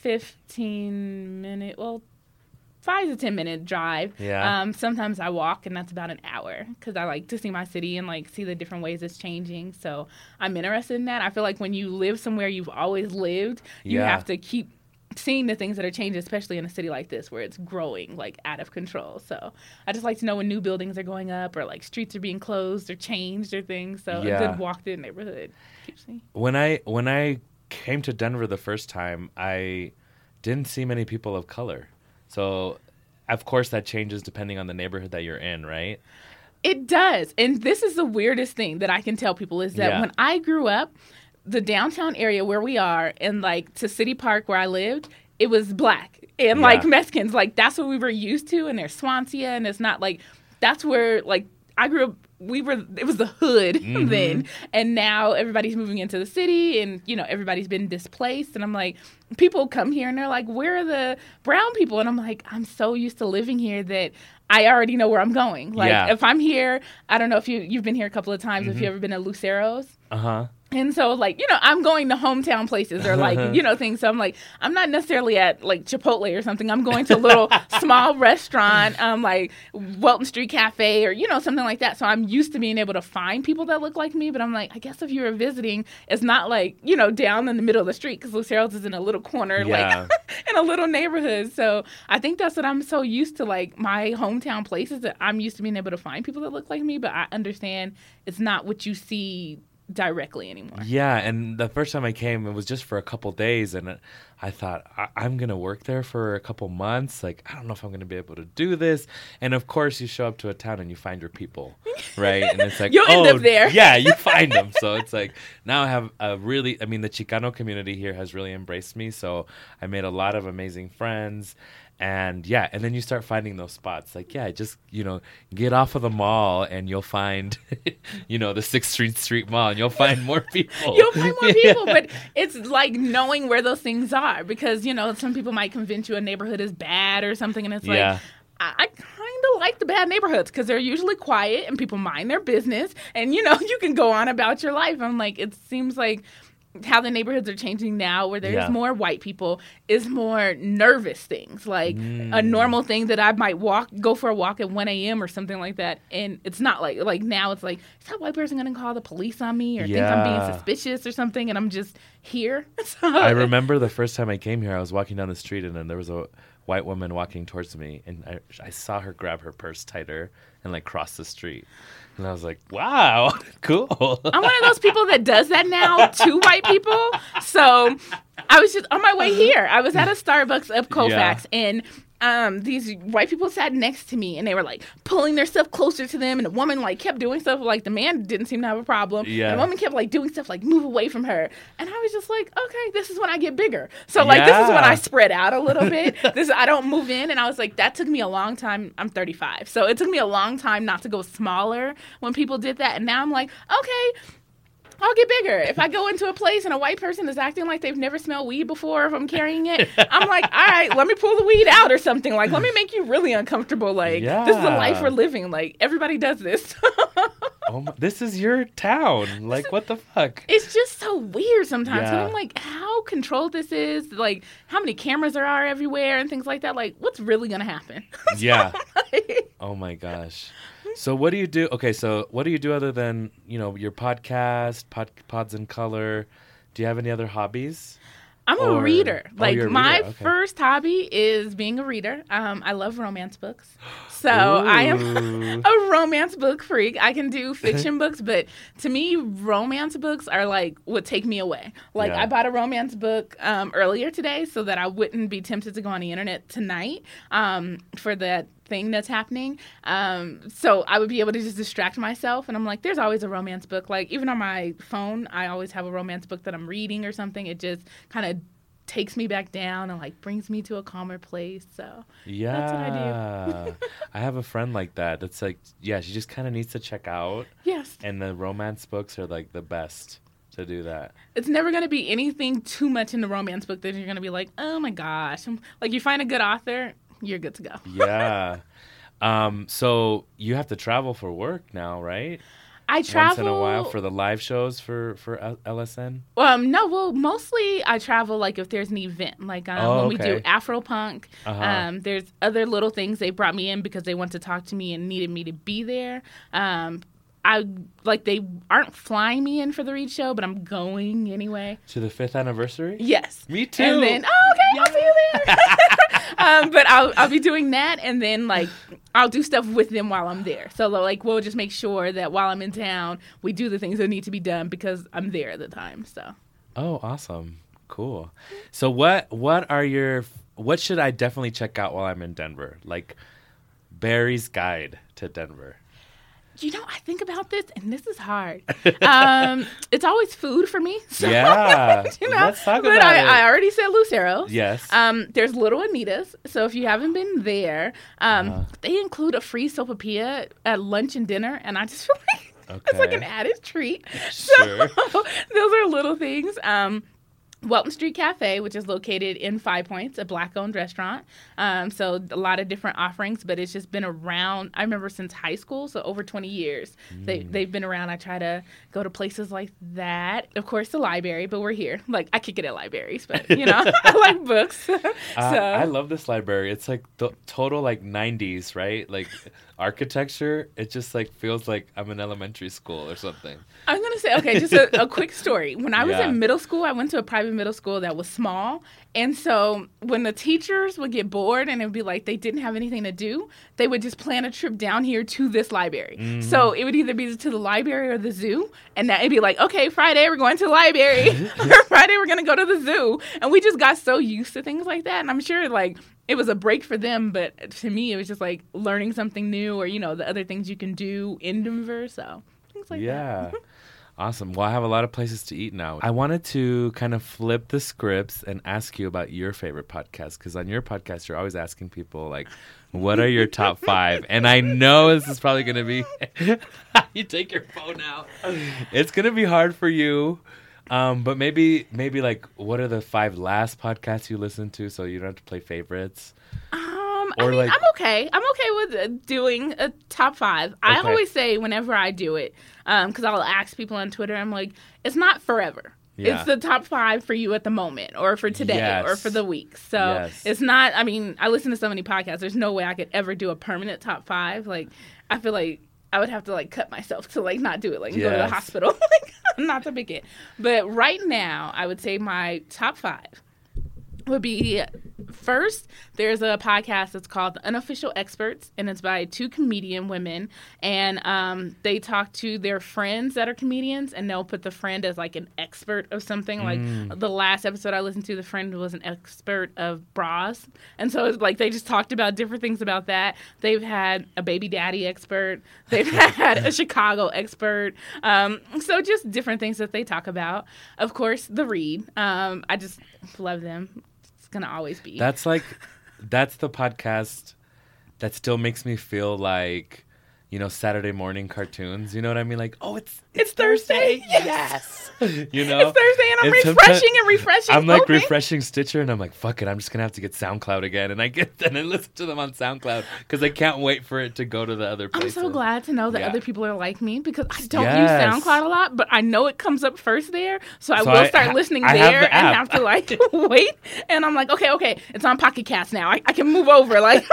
fifteen minute, well, five to ten minute drive. Yeah. Um, sometimes I walk, and that's about an hour because I like to see my city and like see the different ways it's changing. So I'm interested in that. I feel like when you live somewhere you've always lived, you Yeah. have to keep seeing the things that are changing, especially in a city like this where it's growing like out of control. So I just like to know when new buildings are going up or like streets are being closed or changed or things. So Yeah. a good walk through the neighborhood keeps me. When I when I came to Denver the first time, I didn't see many people of color. So, of course, that changes depending on the neighborhood that you're in, right? It does. And this is the weirdest thing that I can tell people is that Yeah. when I grew up, the downtown area where we are and like to City Park where I lived, it was black and Yeah. like Mexicans. Like that's what we were used to. And there's Swansea and it's not like that's where like I grew up. We were, it was the hood Mm-hmm. then. And now everybody's moving into the city and, you know, everybody's been displaced. And I'm like, people come here and they're like, where are the brown people? And I'm like, I'm so used to living here that I already know where I'm going. Like Yeah. if I'm here, I don't know if you, you've been here a couple of times, Mm-hmm. if you've ever been to Lucero's. Uh-huh. And so, like, you know, I'm going to hometown places or, like, you know, things. So I'm like, I'm not necessarily at, like, Chipotle or something. I'm going to a little small restaurant, um, like Welton Street Cafe or, you know, something like that. So I'm used to being able to find people that look like me. But I'm like, I guess if you were visiting, it's not, like, you know, down in the middle of the street because Lucero's is in a little corner, Yeah. like, in a little neighborhood. So I think that's what I'm so used to, like, my hometown places that I'm used to being able to find people that look like me. But I understand it's not what you see directly anymore. Yeah, and the first time I came, it was just for a couple days, and I thought, I- I'm going to work there for a couple months. Like, I don't know if I'm going to be able to do this. And, of course, you show up to a town and you find your people, right? And it's like, You'll oh, end up there. yeah, you find them. So it's like, now I have a really, I mean, the Chicano community here has really embraced me. So I made a lot of amazing friends. And yeah, and then you start finding those spots. Like, yeah, just, you know, get off of the mall and you'll find, you know, the sixth Street Street Mall and you'll find more people. You'll find more people, but it's like knowing where those things are because, you know, some people might convince you a neighborhood is bad or something. And it's like, Yeah. I, I kind of like the bad neighborhoods because they're usually quiet and people mind their business. And, you know, you can go on about your life. I'm like, it seems like how the neighborhoods are changing now where there's Yeah. more white people is more nervous things like Mm. a normal thing that I might walk go for a walk at one a.m. or something like that and it's not like like now it's like is that white person gonna call the police on me or think I'm Yeah. being suspicious or something and I'm just here. So, I remember the first time I came here, I was walking down the street and then there was a white woman walking towards me and I, I saw her grab her purse tighter and like cross the street. And I was like, wow, cool. I'm one of those people that does that now to white people. So I was just on my way here. I was at a Starbucks up Colfax, Yeah. and um, these white people sat next to me, and they were like pulling their stuff closer to them, and the woman like kept doing stuff like the man didn't seem to have a problem. Yeah. And the woman kept like doing stuff like move away from her, and I was just like, okay, this is when I get bigger. So like this is when Yeah. I spread out a little bit. This I don't move in, and I was like, that took me a long time. I'm thirty-five, so it took me a long time not to go smaller when people did that, and now I'm like, okay. I'll get bigger. If I go into a place and a white person is acting like they've never smelled weed before, if I'm carrying it, I'm like, all right, let me pull the weed out or something. Like, let me make you really uncomfortable. Like, this is the Yeah. life we're living. Like, everybody does this. Oh my, this is your town. Like, what the fuck? It's just so weird sometimes. 'Cause Yeah. I'm like, how controlled this is. Like, how many cameras there are everywhere and things like that. Like, what's really going to happen? Yeah. Oh my gosh. So what do you do? Okay, so what do you do other than, you know, your podcast, pod, Pods in Color? Do you have any other hobbies? I'm a Or- reader. oh, Like you're a my reader, okay. first hobby is being a reader. Um, I love romance books, so I am Ooh. a romance book freak. I can do fiction books, but to me, romance books are like what take me away. Like Yeah. I bought a romance book um, earlier today so that I wouldn't be tempted to go on the internet tonight um, for that thing that's happening. Um, so I would be able to just distract myself. And I'm like, there's always a romance book. Like even on my phone, I always have a romance book that I'm reading or something. It just kind of takes me back down and like brings me to a calmer place. So Yeah. that's what I do. I have a friend like that. That's like, yeah, she just kind of needs to check out. Yes. And the romance books are like the best to do that. It's never going to be anything too much in the romance book that you're going to be like, oh my gosh. Like you find a good author, you're good to go. Yeah. um, so you have to travel for work now, right? I travel once in a while for the live shows for for L S N? Um, no, well, mostly I travel like if there's an event, like um, Oh, when we okay. do Afropunk. Uh-huh. Um, there's other little things they brought me in because they want to talk to me and needed me to be there. Um, I like they aren't flying me in for the Reed show, but I'm going anyway. To the fifth anniversary? Yes, Me too. And then oh, okay, I'll see you there. um, but I'll I'll be doing that, and then like I'll do stuff with them while I'm there. So like we'll just make sure that while I'm in town, we do the things that need to be done because I'm there at the time. So. Oh, awesome. Cool. So what what are your what should I definitely check out while I'm in Denver? Like Barry's Guide to Denver. You know, I think about this, and this is hard. Um, it's always food for me. So, Yeah. you know, Let's talk but about I, it. I already said Lucero's. Yes. Um, there's Little Anita's. So if you haven't been there, um, Uh-huh. they include a free sopapilla at lunch and dinner, and I just feel like it's like an Okay. added treat. Sure. So those are little things. Um, Welton Street Cafe, which is located in Five Points, a black-owned restaurant. Um, so a lot of different offerings, but it's just been around. I remember since high school, so over twenty years, they they've been around. I try to go to places like that. Of course, the library, but we're here. Like I kick it at libraries, but you know, I like books. so Uh, I love this library. It's like the total like nineties, right? Like architecture. It just like feels like I'm in elementary school or something. I'm gonna say okay. Just a, a quick story. When I was Yeah. in middle school, I went to a private middle school that was small, and so when the teachers would get bored and it would be like they didn't have anything to do, they would just plan a trip down here to this library. Mm-hmm. So it would either be to the library or the zoo, and that it'd be like, okay, Friday we're going to the library, or Friday we're gonna go to the zoo, and we just got so used to things like that. And I'm sure like it was a break for them, but to me it was just like learning something new, or you know the other things you can do in Denver. So things like that. Yeah. Awesome. Well, I have a lot of places to eat now. I wanted to kind of flip the scripts and ask you about your favorite podcast, because on your podcast, you're always asking people, like, what are your top five? And I know this is probably going to be, you take your phone out. It's going to be hard for you. Um, but maybe, maybe like, what are the five last podcasts you listened to so you don't have to play favorites? Um, Or I mean, like- I'm okay. I'm okay with uh, doing a top five. I Okay. always say whenever I do it, because I'll ask people on Twitter, I'm like, it's not forever. Yeah. It's the top five for you at the moment, or for today, Yes. or for the week. So Yes. it's not. I mean, I listen to so many podcasts. There's no way I could ever do a permanent top five. Like, I feel like I would have to like cut myself to like not do it, like go to the Yes. hospital, like not to pick it. But right now, I would say my top five would be first, there's a podcast that's called The Unofficial Experts, and it's by two comedian women, and um, they talk to their friends that are comedians, and they'll put the friend as like an expert of something. Like the last episode I listened to, the friend was an expert of bras, and so it's like they just talked about different things about that. They've had a baby daddy expert, they've had a Chicago expert, um, so just different things that they talk about. Of course, The Read. Um, I just love them. Gonna always be. That's like, that's the podcast that still makes me feel like, you know, Saturday morning cartoons. You know what I mean? Like, oh, it's It's Thursday. Yes. You know, It's Thursday, and I'm And refreshing someti- and refreshing. I'm like open. refreshing Stitcher, and I'm like, fuck it, I'm just gonna have to get SoundCloud again, and I get and I listen to them on SoundCloud because I can't wait for it to go to the other I'm places. so glad to know that Yeah. other people are like me, because I don't Yes. use SoundCloud a lot, but I know it comes up first there, so I So will I start ha- listening I have there the and app. have to like wait. And I'm like, okay, okay, it's on Pocket Cast now. I, I can move over, like.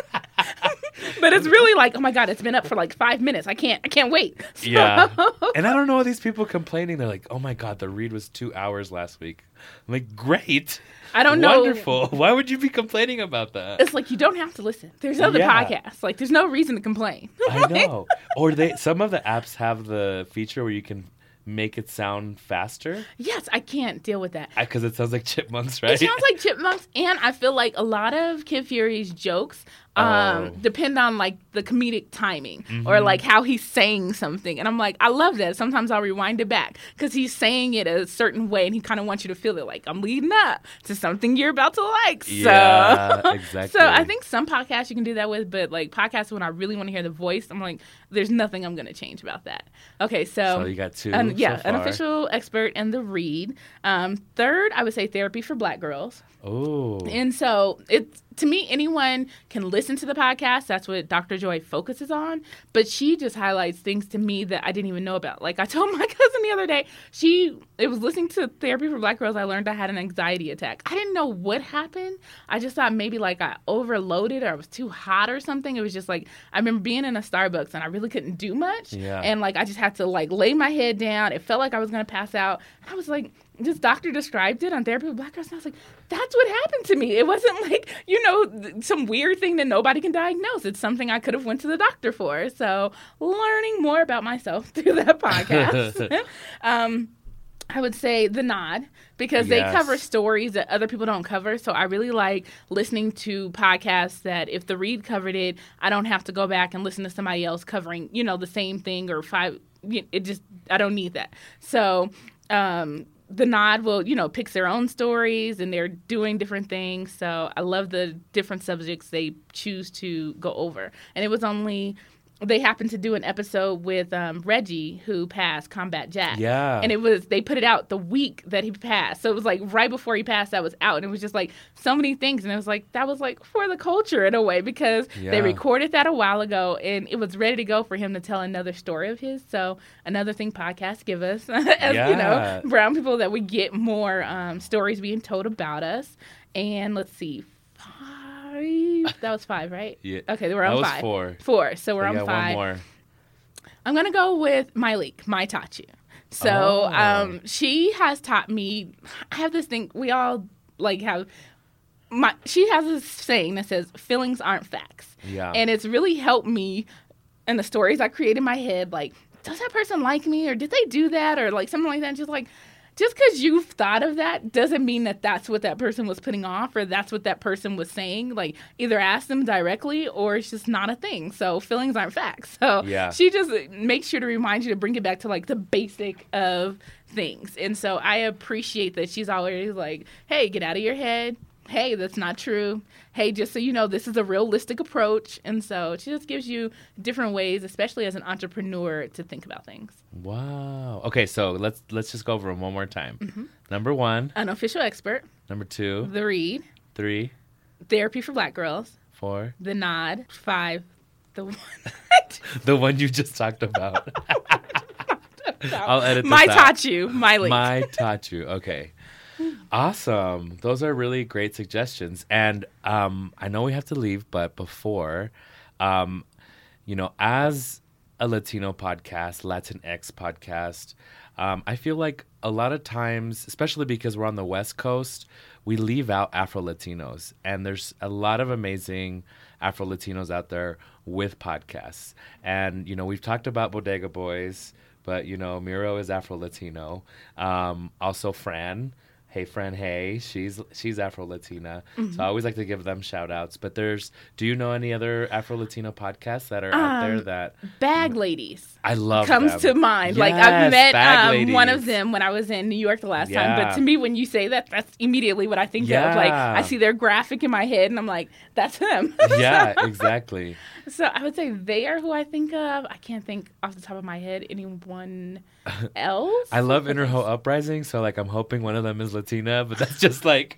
But it's really like, oh my god, it's been up for like five minutes. I can't, I can't wait. So- Yeah. And I don't know these people complaining. They're like, oh my God, the read was two hours last week. I'm like, great. I don't know. Wonderful. Why would you be complaining about that? It's like you don't have to listen. There's other Yeah. podcasts. Like there's no reason to complain. I know. Or they some of the apps have the feature where you can make it sound faster Yes, I can't deal with that. because it sounds like chipmunks, right? It sounds like chipmunks, and I feel like a lot of Kid Fury's jokes um, Oh. depend on like the comedic timing or like how he's saying something. And I'm like, I love that. Sometimes I'll rewind it back because he's saying it a certain way, and he kind of wants you to feel it like I'm leading up to something you're about to like. So, Yeah, exactly. so I think some podcasts you can do that with, but like podcasts when I really want to hear the voice, I'm like, there's nothing I'm going to change about that. Okay, so, So you got two um, yeah, so an far. official expert and The Read. Um, third, I would say Therapy for Black Girls. Oh. And so it's to me, anyone can listen to the podcast. That's what Doctor Joy focuses on. But she just highlights things to me that I didn't even know about. Like I told my cousin the other day, she it was listening to Therapy for Black Girls. I learned I had an anxiety attack. I didn't know what happened. I just thought maybe like I overloaded or I was too hot or something. It was just like I remember being in a Starbucks and I really couldn't do much. Yeah. And like I just had to like lay my head down. It felt like I was going to pass out. I was like, this doctor described it on Therapy with Black Girls, and I was like, that's what happened to me. It wasn't like, you know, some weird thing that nobody can diagnose. It's something I could have went to the doctor for. So learning more about myself through that podcast. um, I would say The Nod, because Yes. they cover stories that other people don't cover. So I really like listening to podcasts that if The Read covered it, I don't have to go back and listen to somebody else covering, you know, the same thing or five. It just, I don't need that. So, um, The Nod will, you know, picks their own stories and they're doing different things. So I love the different subjects they choose to go over. And it was only, they happened to do an episode with um, Reggie, who passed, Combat Jack. Yeah. And it was, they put it out the week that he passed. So it was like right before he passed, that was out. And it was just like so many things. And it was like, that was like for the culture in a way, because Yeah. they recorded that a while ago and it was ready to go for him to tell another story of his. So another thing podcasts give us, as Yeah. you know, brown people, that we get more um, stories being told about us. And let's see, five, that was five, right? Yeah. Okay, we're That on was five. four. Four, so we're We on got five. one more. I'm going to go with My Leak, My Taught You. So Oh. um, she has taught me, I have this thing, we all like have, my, she has this saying that says, feelings aren't facts. Yeah. And it's really helped me in the stories I create in my head, like, does that person like me, or did they do that, or like something like that. Just like, just because you've thought of that doesn't mean that that's what that person was putting off, or that's what that person was saying. Like, either ask them directly or it's just not a thing. So feelings aren't facts. So Yeah. she just makes sure to remind you to bring it back to like the basic of things. And so I appreciate that she's always like, hey, get out of your head. Hey, that's not true. Hey, just so you know, this is a realistic approach. And so she just gives you different ways, especially as an entrepreneur, to think about things. Wow. Okay, so let's let's just go over them one more time. Mm-hmm. Number one, Unofficial Expert, number two, The Read, three, Therapy for Black Girls, four. The Nod, five, the one. The one you just talked about. I'll edit this My out. Taught You, My Leak. My taught you. Okay. Awesome. Those are really great suggestions. And um, I know we have to leave, but before, um, you know, as a Latino podcast, Latinx podcast, um, I feel like a lot of times, especially because we're on the West Coast, we leave out Afro-Latinos. And there's a lot of amazing Afro-Latinos out there with podcasts. And, you know, we've talked about Bodega Boys, but, you know, Miro is Afro-Latino. Um, also, Fran. Hey, Fran, hey. She's she's Afro-Latina. So I always like to give them shout-outs. But there's, do you know any other Afro-Latino podcasts that are out there Um, that Bag Ladies I love comes them. to mind. Like, I've Yes, met Bag um, one of Ladies. them when I was in New York the last time. Yeah. But to me, when you say that, that's immediately what I think of. Like, Yeah. I see their graphic in my head, and I'm like, that's him. Yeah, exactly. So I would say they are who I think of. I can't think off the top of my head anyone else. I love Interho Uprising, so like I'm hoping one of them is Latina, but that's just like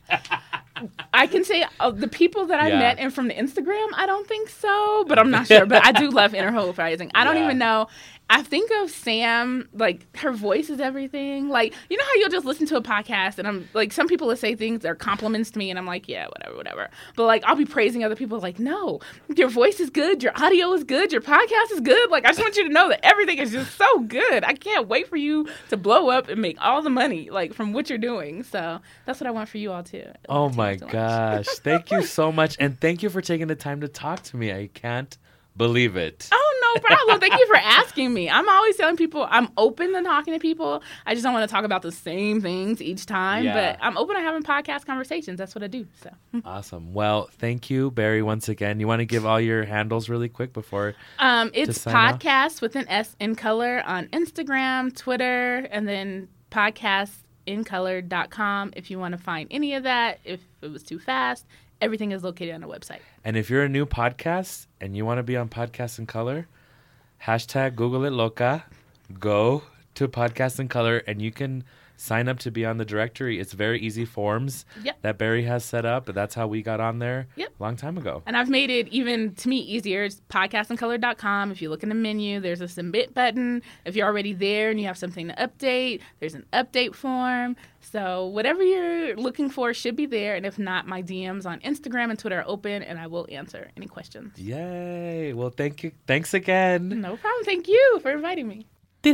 I can say of the people that I Yeah. met and from the Instagram, I don't think so, but I'm not sure. But I do love Interho Rising. I don't Yeah. even know. I think of Sam, like, her voice is everything. Like, you know how you'll just listen to a podcast and I'm like, some people will say things that are compliments to me and I'm like, yeah, whatever, whatever. But like, I'll be praising other people like, no, your voice is good, your audio is good, your podcast is good. Like, I just want you to know that everything is just so good. I can't wait for you to blow up and make all the money, like, from what you're doing. So that's what I want for you all too. oh Thank my you so much. gosh. Thank you so much. And thank you for taking the time to talk to me. I can't believe it. Oh, no problem. Thank you for asking me. I'm always telling people I'm open to talking to people. I just don't want to talk about the same things each time. Yeah. But I'm open to having podcast conversations. That's what I do. So, Awesome. Well, thank you, Barry, once again. You want to give all your handles really quick before? um, it's sign off? podcast with an S in color on Instagram, Twitter, and then podcast in color dot com if you want to find any of that. If it was too fast, everything is located on the website. And if you're a new podcast and you want to be on Podcast in Color, hashtag Google it loca. Go to Podcast in Color, and you can sign up to be on the directory. It's very easy forms Yep. that Barry has set up. But that's how we got on there Yep. a long time ago. And I've made it even, to me, easier. It's podcast in color dot com. If you look in the menu, there's a submit button. If you're already there and you have something to update, there's an update form. So whatever you're looking for should be there. And if not, my D Ms on Instagram and Twitter are open, and I will answer any questions. Yay. Well, thank you. Thanks again. No problem. Thank you for inviting me.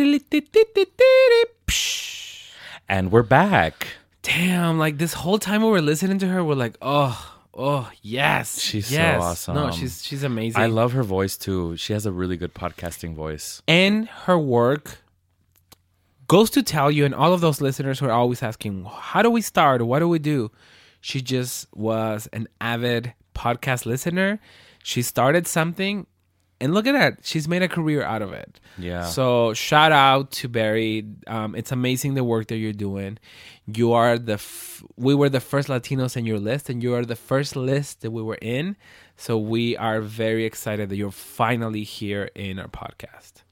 And we're back. Damn, like this whole time we were listening to her, we're like, oh, oh, yes. She's so yes. awesome. No, she's she's amazing. I love her voice too. She has a really good podcasting voice. And her work goes to tell you, and all of those listeners who are always asking, how do we start? What do we do? She just was an avid podcast listener. She started something, and look at that. She's made a career out of it. Yeah. So shout out to Barry. Um, it's amazing the work that you're doing. You are the f- we were the first Latinos in your list, and you are the first list that we were in. So we are very excited that you're finally here in our podcast.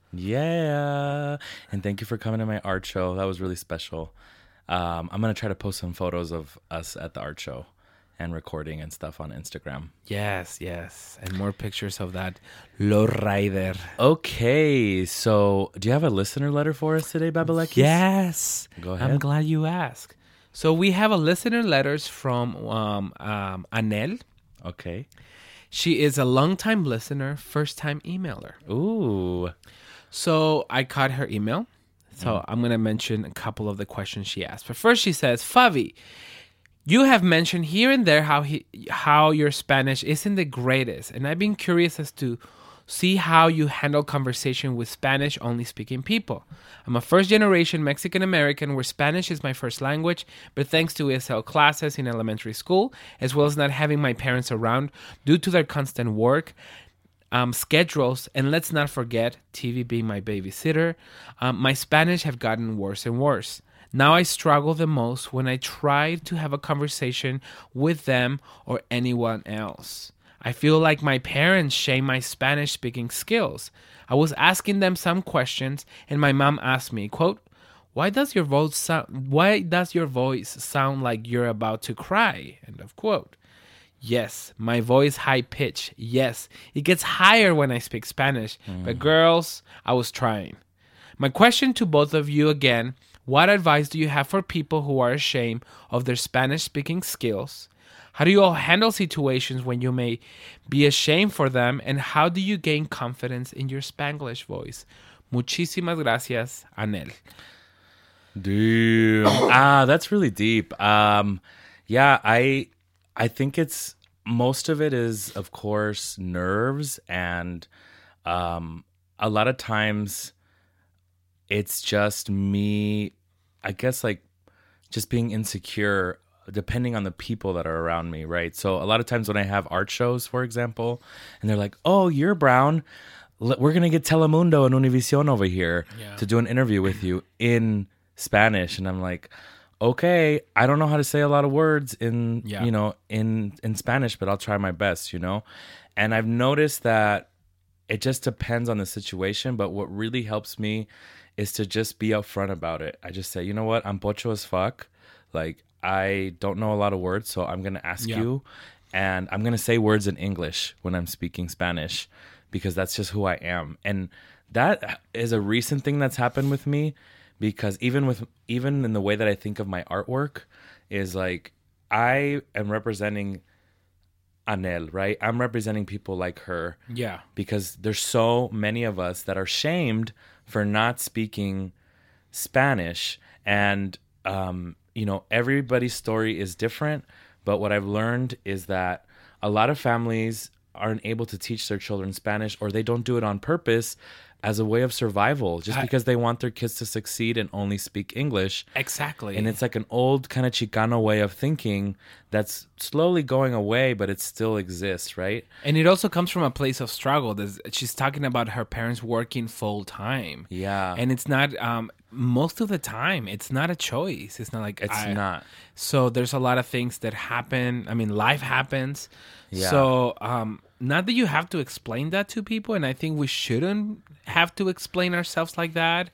Yeah. And thank you for coming to my art show. That was really special. Um, I'm going to try to post some photos of us at the art show and recording and stuff on Instagram. Yes, yes. And more pictures of that lowrider. Okay. So do you have a listener letter for us today, Babalekis? Yes. Go ahead. I'm glad you asked. So we have a listener letters from um, um, Anel. Okay. She is a longtime listener, first-time emailer. Ooh. So I caught her email. So I'm going to mention a couple of the questions she asked. But first she says, Favi, you have mentioned here and there how he, how your Spanish isn't the greatest. And I've been curious as to see how you handle conversation with Spanish-only speaking people. I'm a first-generation Mexican-American where Spanish is my first language, but thanks to E S L classes in elementary school, as well as not having my parents around due to their constant work, Um, schedules, and let's not forget T V being my babysitter, um, my Spanish have gotten worse and worse. Now I struggle the most when I try to have a conversation with them or anyone else. I feel like my parents shame my Spanish speaking skills. I was asking them some questions, and my mom asked me, quote, why does your voice sound, why does your voice sound like you're about to cry? End of quote. Yes, my voice high pitch. Yes, it gets higher when I speak Spanish. Mm. But girls, I was trying. My question to both of you again, what advice do you have for people who are ashamed of their Spanish speaking skills? How do you all handle situations when you may be ashamed for them? And how do you gain confidence in your Spanglish voice? Muchísimas gracias, Anel. Damn. ah, that's really deep. Um, yeah, I... I think it's most of it is, of course, nerves, and um, a lot of times it's just me, I guess, like just being insecure depending on the people that are around me, right? So a lot of times when I have art shows, for example, and they're like, oh, you're brown, we're going to get Telemundo and Univision over here yeah. to do an interview with you in Spanish. And I'm like, okay, I don't know how to say a lot of words in, yeah. you know, in, in Spanish, but I'll try my best, you know? And I've noticed that it just depends on the situation, but what really helps me is to just be upfront about it. I just say, you know what? I'm pocho as fuck. Like, I don't know a lot of words, so I'm going to ask yeah. you, and I'm going to say words in English when I'm speaking Spanish, because that's just who I am. And that is a recent thing that's happened with me. Because even with even in the way that I think of my artwork is like I am representing Anel, right? I'm representing people like her. Yeah. Because there's so many of us that are shamed for not speaking Spanish. And, um, you know, everybody's story is different. But what I've learned is that a lot of families aren't able to teach their children Spanish, or they don't do it on purpose as a way of survival, just I, because they want their kids to succeed and only speak English. Exactly. And it's like an old kind of Chicano way of thinking that's slowly going away, but it still exists, right? And it also comes from a place of struggle. There's, she's talking about her parents working full time. Yeah. And it's not, um, most of the time, it's not a choice. It's not like... It's I, not. So there's a lot of things that happen. I mean, life happens. Yeah. So, um, not that you have to explain that to people, and I think we shouldn't have to explain ourselves like that,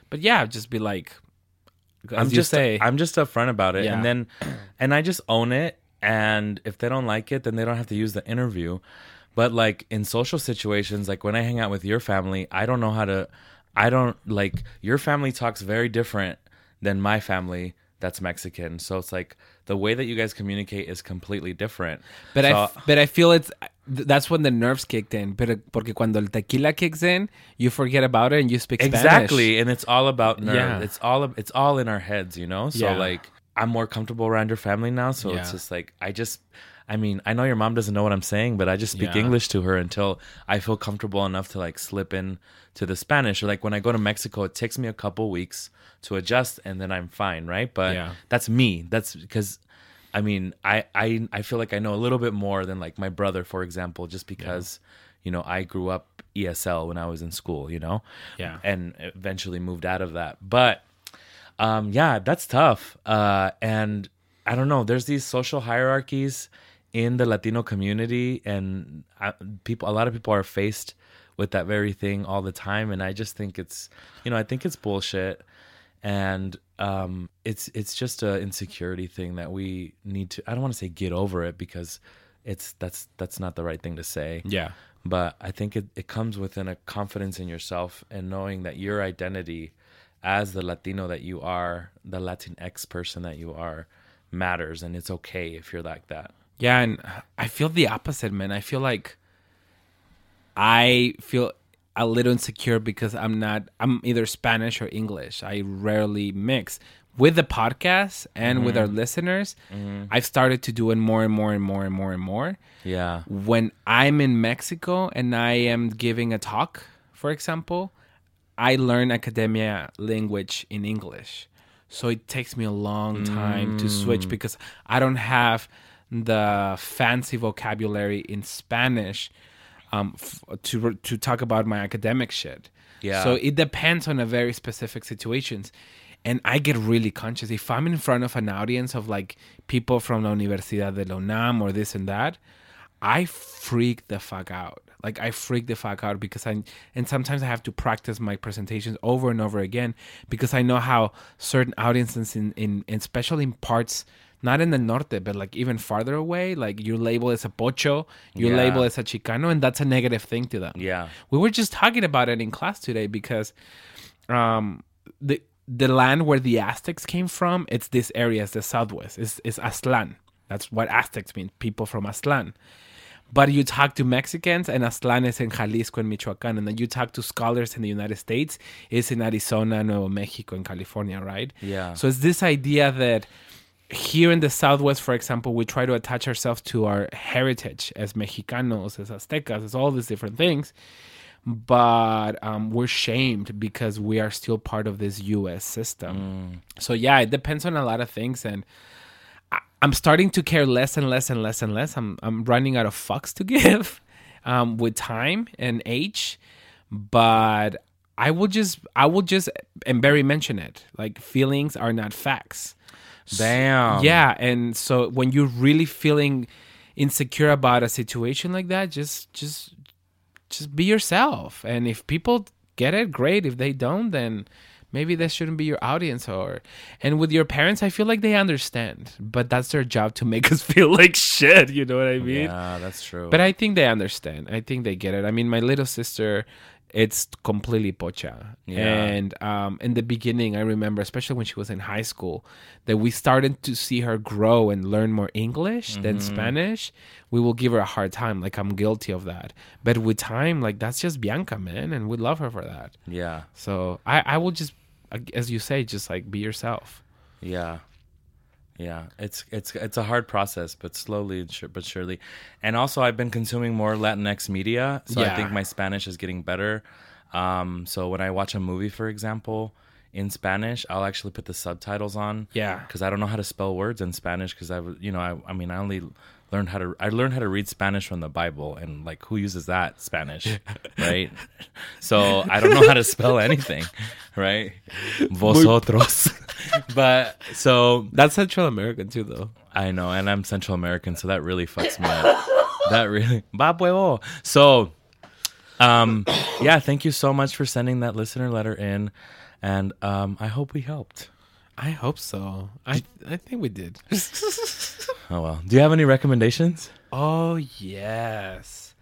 but yeah, just be like, as I'm you just say, I'm just upfront about it, Yeah. and then and I just own it. And if they don't like it, then they don't have to use the interview. But like in social situations, like when I hang out with your family, I don't know how to. I don't like your family talks very different than my family that's Mexican. So it's like the way that you guys communicate is completely different. But so, I, f- but I feel it's th- that's when the nerves kicked in. Pero porque cuando el tequila kicks in, you forget about it and you speak Spanish. exactly, and it's all about nerves. Yeah. It's all it's all in our heads, you know. So Yeah. like I'm more comfortable around your family now. So it's Yeah. just like I just. I mean, I know your mom doesn't know what I'm saying, but I just speak Yeah. English to her until I feel comfortable enough to like slip in to the Spanish. Or like when I go to Mexico, it takes me a couple weeks to adjust and then I'm fine, right? But Yeah. that's me. That's because, I mean, I, I I feel like I know a little bit more than like my brother, for example, just because, you know, I grew up E S L when I was in school, you know? Yeah. And eventually moved out of that. But um, yeah, that's tough. Uh, and I don't know, there's these social hierarchies in the Latino community, and I, people, a lot of people are faced with that very thing all the time. And I just think it's, you know, I think it's bullshit, and um, it's it's just a insecurity thing that we need to. I don't want to say get over it because it's that's that's not the right thing to say. Yeah. But I think it, it comes within a confidence in yourself and knowing that your identity as the Latino that you are, the Latinx person that you are, matters, and it's okay if you're like that. Yeah, and I feel the opposite, man. I feel like I feel a little insecure because I'm not, I'm either Spanish or English. I rarely mix. With the podcast and mm-hmm. with our listeners, mm-hmm. I've started to do it more and more and more and more and more. Yeah. When I'm in Mexico and I am giving a talk, for example, I learn academia language in English. So it takes me a long time mm. to switch because I don't have the fancy vocabulary in Spanish um, f- to to talk about my academic shit. Yeah. So it depends on a very specific situations. And I get really conscious. If I'm in front of an audience of like people from la Universidad de la UNAM or this and that, I freak the fuck out. Like I freak the fuck out because I, and sometimes I have to practice my presentations over and over again because I know how certain audiences in, in, especially in parts, not in the norte, but like even farther away, like you label as a pocho, you Yeah. label as a Chicano, and that's a negative thing to them. Yeah. We were just talking about it in class today because um, the the land where the Aztecs came from, it's this area, it's the southwest, it's, it's Aztlan. That's what Aztecs mean, people from Aztlan. But you talk to Mexicans, and Aztlan is in Jalisco and Michoacan. And then you talk to scholars in the United States, it's in Arizona, Nuevo Mexico, and California, right? Yeah. So it's this idea that here in the Southwest, for example, we try to attach ourselves to our heritage as Mexicanos, as Aztecas, as all these different things. But um, we're shamed because we are still part of this U S system. Mm. So, yeah, it depends on a lot of things. And I'm starting to care less and less and less and less. I'm I'm running out of fucks to give um, with time and age, but I will just I will just and Barry mentioned it. Like feelings are not facts. Damn. Yeah, and so when you're really feeling insecure about a situation like that, just just just be yourself. And if people get it, great. If they don't, then maybe that shouldn't be your audience. Or and with your parents, I feel like they understand, but that's their job to make us feel like shit. You know what I mean? Yeah, that's true. But I think they understand. I think they get it. I mean, my little sister, it's completely pocha. Yeah. And um, in the beginning, I remember, especially when she was in high school, that we started to see her grow and learn more English mm-hmm. than Spanish. We will give her a hard time. Like, I'm guilty of that. But with time, like, that's just Bianca, man. And we love her for that. Yeah. So I, I will just, as you say, just like be yourself. Yeah. Yeah, it's it's it's a hard process, but slowly but surely. And also, I've been consuming more Latinx media, so Yeah. I think my Spanish is getting better. Um, so when I watch a movie, for example, in Spanish, I'll actually put the subtitles on. Yeah. Because I don't know how to spell words in Spanish. Because I, you know, I, I mean, I only learned how to I learned how to read Spanish from the Bible, and like, who uses that Spanish, right? So I don't know how to spell anything, right? Vosotros. But so That's Central American too, though. I know, and I'm Central American, so that really fucks me up. That really, va huevo. So, um, yeah, thank you so much for sending that listener letter in, And um, I hope we helped. I hope so. I I think we did. Oh, well. Do you have any recommendations? Oh, yes.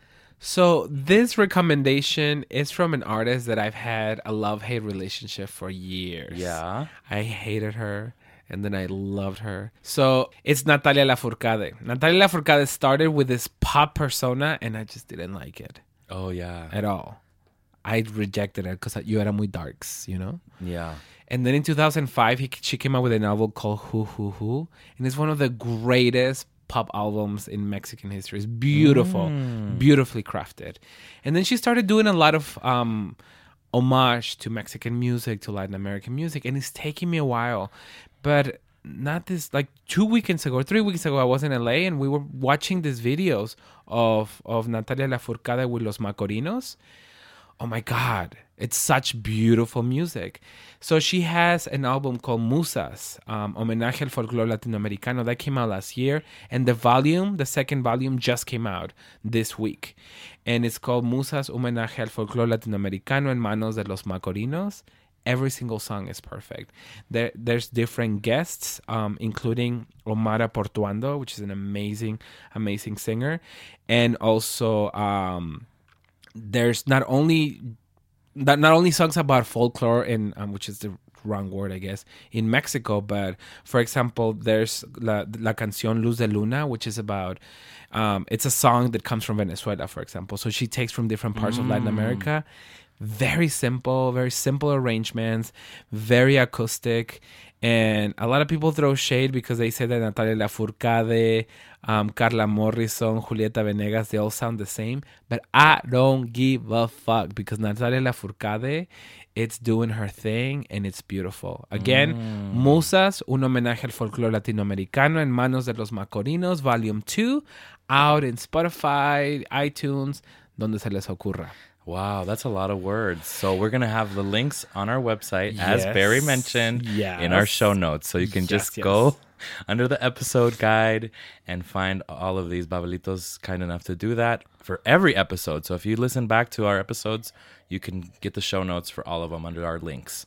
So this recommendation is from an artist that I've had a love-hate relationship for years. Yeah. I hated her, and then I loved her. So it's Natalia Lafourcade. Natalia Lafourcade started with this pop persona, and I just didn't like it Oh, yeah. at all. I rejected it because you era muy darks, you know? Yeah. And then in two thousand five, he, she came out with an album called Who Who Who. And it's one of the greatest pop albums in Mexican history. It's beautiful, mm. beautifully crafted. And then she started doing a lot of um, homage to Mexican music, to Latin American music. And it's taking me a while. But not this, like two weekends ago, or three weeks ago, I was in L A and we were watching these videos of, of Natalia Lafourcade with Los Macorinos. Oh my God, it's such beautiful music. So she has an album called Musas, um, Homenaje al Folclore Latinoamericano, that came out last year. And the volume, the second volume, just came out this week. And it's called Musas, Homenaje al Folclore Latinoamericano en manos de los Macorinos. Every single song is perfect. There, there's different guests, um, including Omara Portuando, which is an amazing, amazing singer. And also... Um, There's not only not, not only songs about folklore, in um, which is the wrong word, I guess, in Mexico, but for example, there's La, La Canción Luz de Luna, which is about, um, it's a song that comes from Venezuela, for example. So she takes from different parts mm. of Latin America. Very simple, very simple arrangements, very acoustic. And a lot of people throw shade because they say that Natalia Lafourcade, um, Carla Morrison, Julieta Venegas, they all sound the same. But I don't give a fuck because Natalia Lafourcade, it's doing her thing and it's beautiful. Again, mm. Musas, un homenaje al folclore latinoamericano en manos de los Macorinos, Volume two, out in Spotify, iTunes, donde se les ocurra. Wow, that's a lot of words. So we're going to have the links on our website, yes. as Barry mentioned, yes. in our show notes. So you can yes, just yes. go under the episode guide and find all of these. Babelito's kind enough to do that for every episode. So if you listen back to our episodes, you can get the show notes for all of them under our links.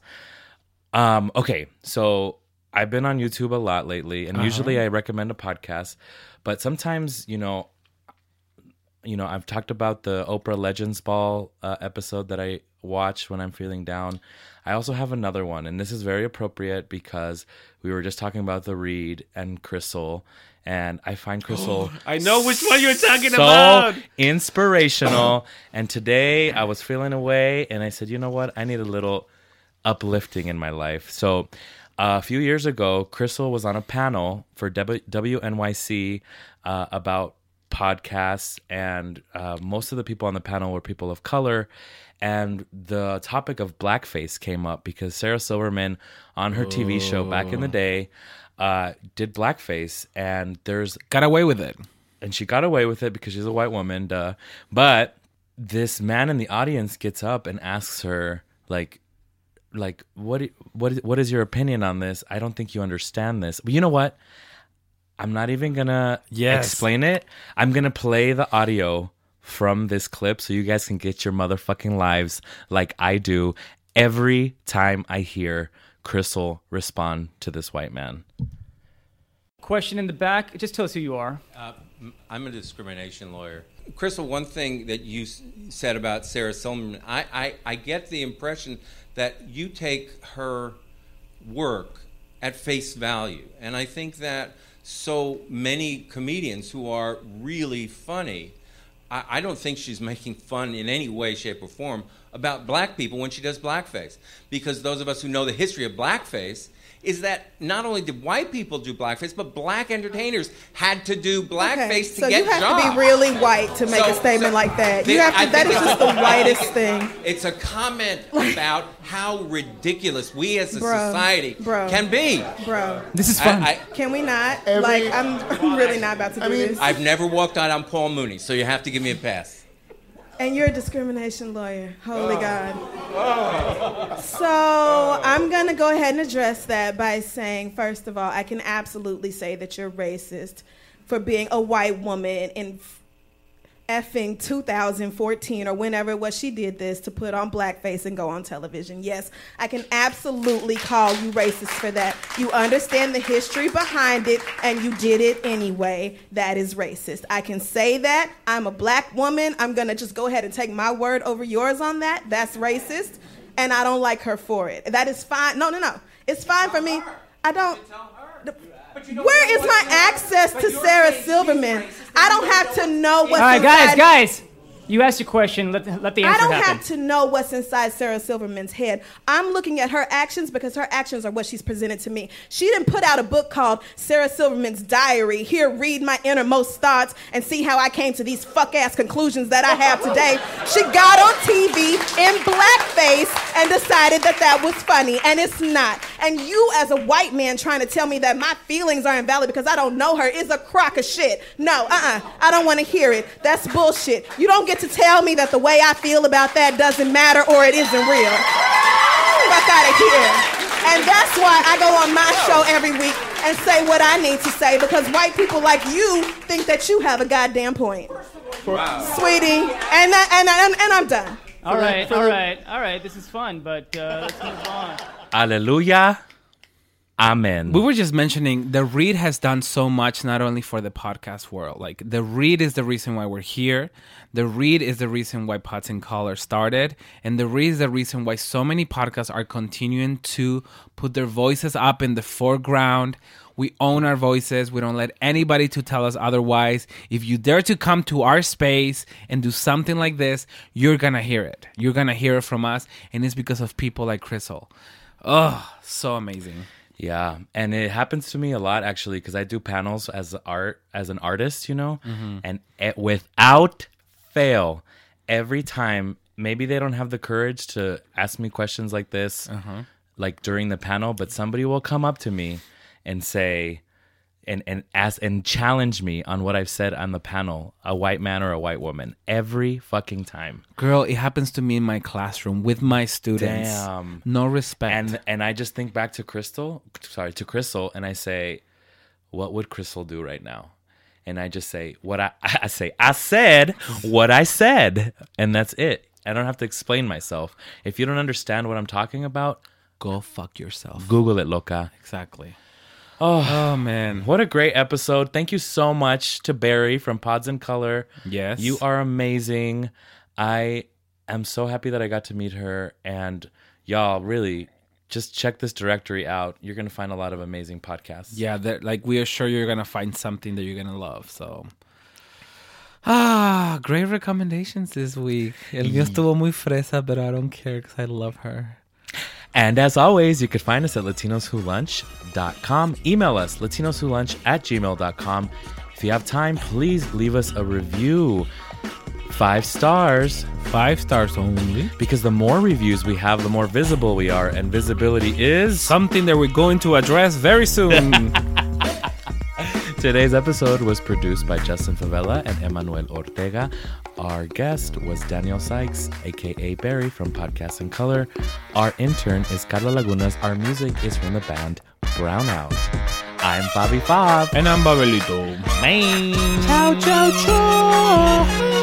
Um, okay, so I've been on YouTube a lot lately, and uh-huh. usually I recommend a podcast. But sometimes, you know, You know, I've talked about the Oprah Legends Ball uh, episode that I watch when I'm feeling down. I also have another one, and this is very appropriate because we were just talking about the Reed and Crissle, and I find Crissle I know which one you're talking so about. Inspirational. And today I was feeling away, and I said, you know what? I need a little uplifting in my life. So uh, a few years ago, Crissle was on a panel for W N Y C uh, about podcasts, and uh, most of the people on the panel were people of color, and the topic of blackface came up because Sarah Silverman on her T V show back in the day uh, did blackface, and there's got away with it, and she got away with it because she's a white woman, duh. But this man in the audience gets up and asks her, like, like what what what is your opinion on this? I don't think you understand this. But you know what? I'm not even going to yes. explain it. I'm going to play the audio from this clip so you guys can get your motherfucking lives like I do every time I hear Crissle respond to this white man. Question in the back. Just tell us who you are. Uh, I'm a discrimination lawyer. Crissle, one thing that you said about Sarah Silverman, I, I, I get the impression that you take her work at face value. And I think that so many comedians who are really funny, I, I don't think she's making fun in any way, shape, or form about black people when she does blackface. Because those of us who know the history of blackface is that not only did white people do blackface, but black entertainers had to do blackface okay, to so get jobs. So you have to be really white to make so, a statement so like that. You have to. I that is just the whitest thing. It's a comment about how ridiculous we as a bro, society bro, can be. Bro, this is fun. I, I, can we not? Every, like, I'm, I'm really not about to do I mean, this. I've never walked out on Paul Mooney, so you have to give me a pass. And you're a discrimination lawyer. Holy oh. God. Oh. So I'm going to go ahead and address that by saying, first of all, I can absolutely say that you're racist for being a white woman and effing two thousand fourteen or whenever it was she did this to put on blackface and go on television. Yes, I can absolutely call you racist for that. You understand the history behind it and you did it anyway. That is racist. I can say that. I'm a black woman. I'm going to just go ahead and take my word over yours on that. That's racist. And I don't like her for it. That is fine. No, no, no. It's fine for me. I don't. Where is my access to Sarah Silverman? I don't have to know what's All right, inside. guys, guys. You asked your question. Let, let the I answer don't happen. have to know what's inside Sarah Silverman's head. I'm looking at her actions because her actions are what she's presented to me. She didn't put out a book called Sarah Silverman's Diary. Here, read my innermost thoughts and see how I came to these fuck-ass conclusions that I have today. She got on T V in blackface and decided that that was funny, and it's not. And you, as a white man, trying to tell me that my feelings are invalid because I don't know her is a crock of shit. No, uh-uh. I don't want to hear it. That's bullshit. You don't get to tell me that the way I feel about that doesn't matter or it isn't real. Fuck out of here. And that's why I go on my show every week and say what I need to say, because white people like you think that you have a goddamn point. Wow. Sweetie, and, I, and, I, and, and I'm done. All right, all right, all right. This is fun, but uh, let's move on. Hallelujah. Amen. We were just mentioning the Read has done so much, not only for the podcast world. Like, the Read is the reason why we're here. The Read is the reason why Pods in Color started. And the Read is the reason why so many podcasts are continuing to put their voices up in the foreground. We own our voices. We don't let anybody to tell us otherwise. If you dare to come to our space and do something like this, you're going to hear it. You're going to hear it from us. And it's because of people like Crystal. Oh, so amazing. Yeah, and it happens to me a lot, actually, because I do panels as art as an artist, you know, mm-hmm. and it, without fail, every time, maybe they don't have the courage to ask me questions like this, uh-huh. like during the panel, but somebody will come up to me and say, and and ask and challenge me on what I've said on the panel, a white man or a white woman, every fucking time. Girl, it happens to me in my classroom with my students. Damn. No respect. And and I just think back to Crystal, sorry, to Crystal, and I say, what would Crystal do right now? And I just say, what I, I say, I said what I said. And that's it. I don't have to explain myself. If you don't understand what I'm talking about, go fuck yourself. Google it, loca. Exactly. Oh, oh, man. What a great episode. Thank you so much to Barry from Pods in Color. Yes. You are amazing. I am so happy that I got to meet her. And y'all, really, just check this directory out. You're going to find a lot of amazing podcasts. Yeah, like we are sure you're going to find something that you're going to love. So, ah, great recommendations this week. El mío estuvo muy fresa, but I don't care because I love her. And as always, you could find us at latinos who lunch dot com. Email us, latinos who lunch at gmail dot com. If you have time, please leave us a review. Five stars. Five stars only. Because the more reviews we have, the more visible we are. And visibility is something that we're going to address very soon. Today's episode was produced by Justin Favela and Emmanuel Ortega. Our guest was Daniel Sykes, a k a. Barry from Podcasts in Color. Our intern is Carla Lagunas. Our music is from the band Brownout. I'm Bobby Fob. And I'm Babelito. Bye. Ciao, ciao, ciao.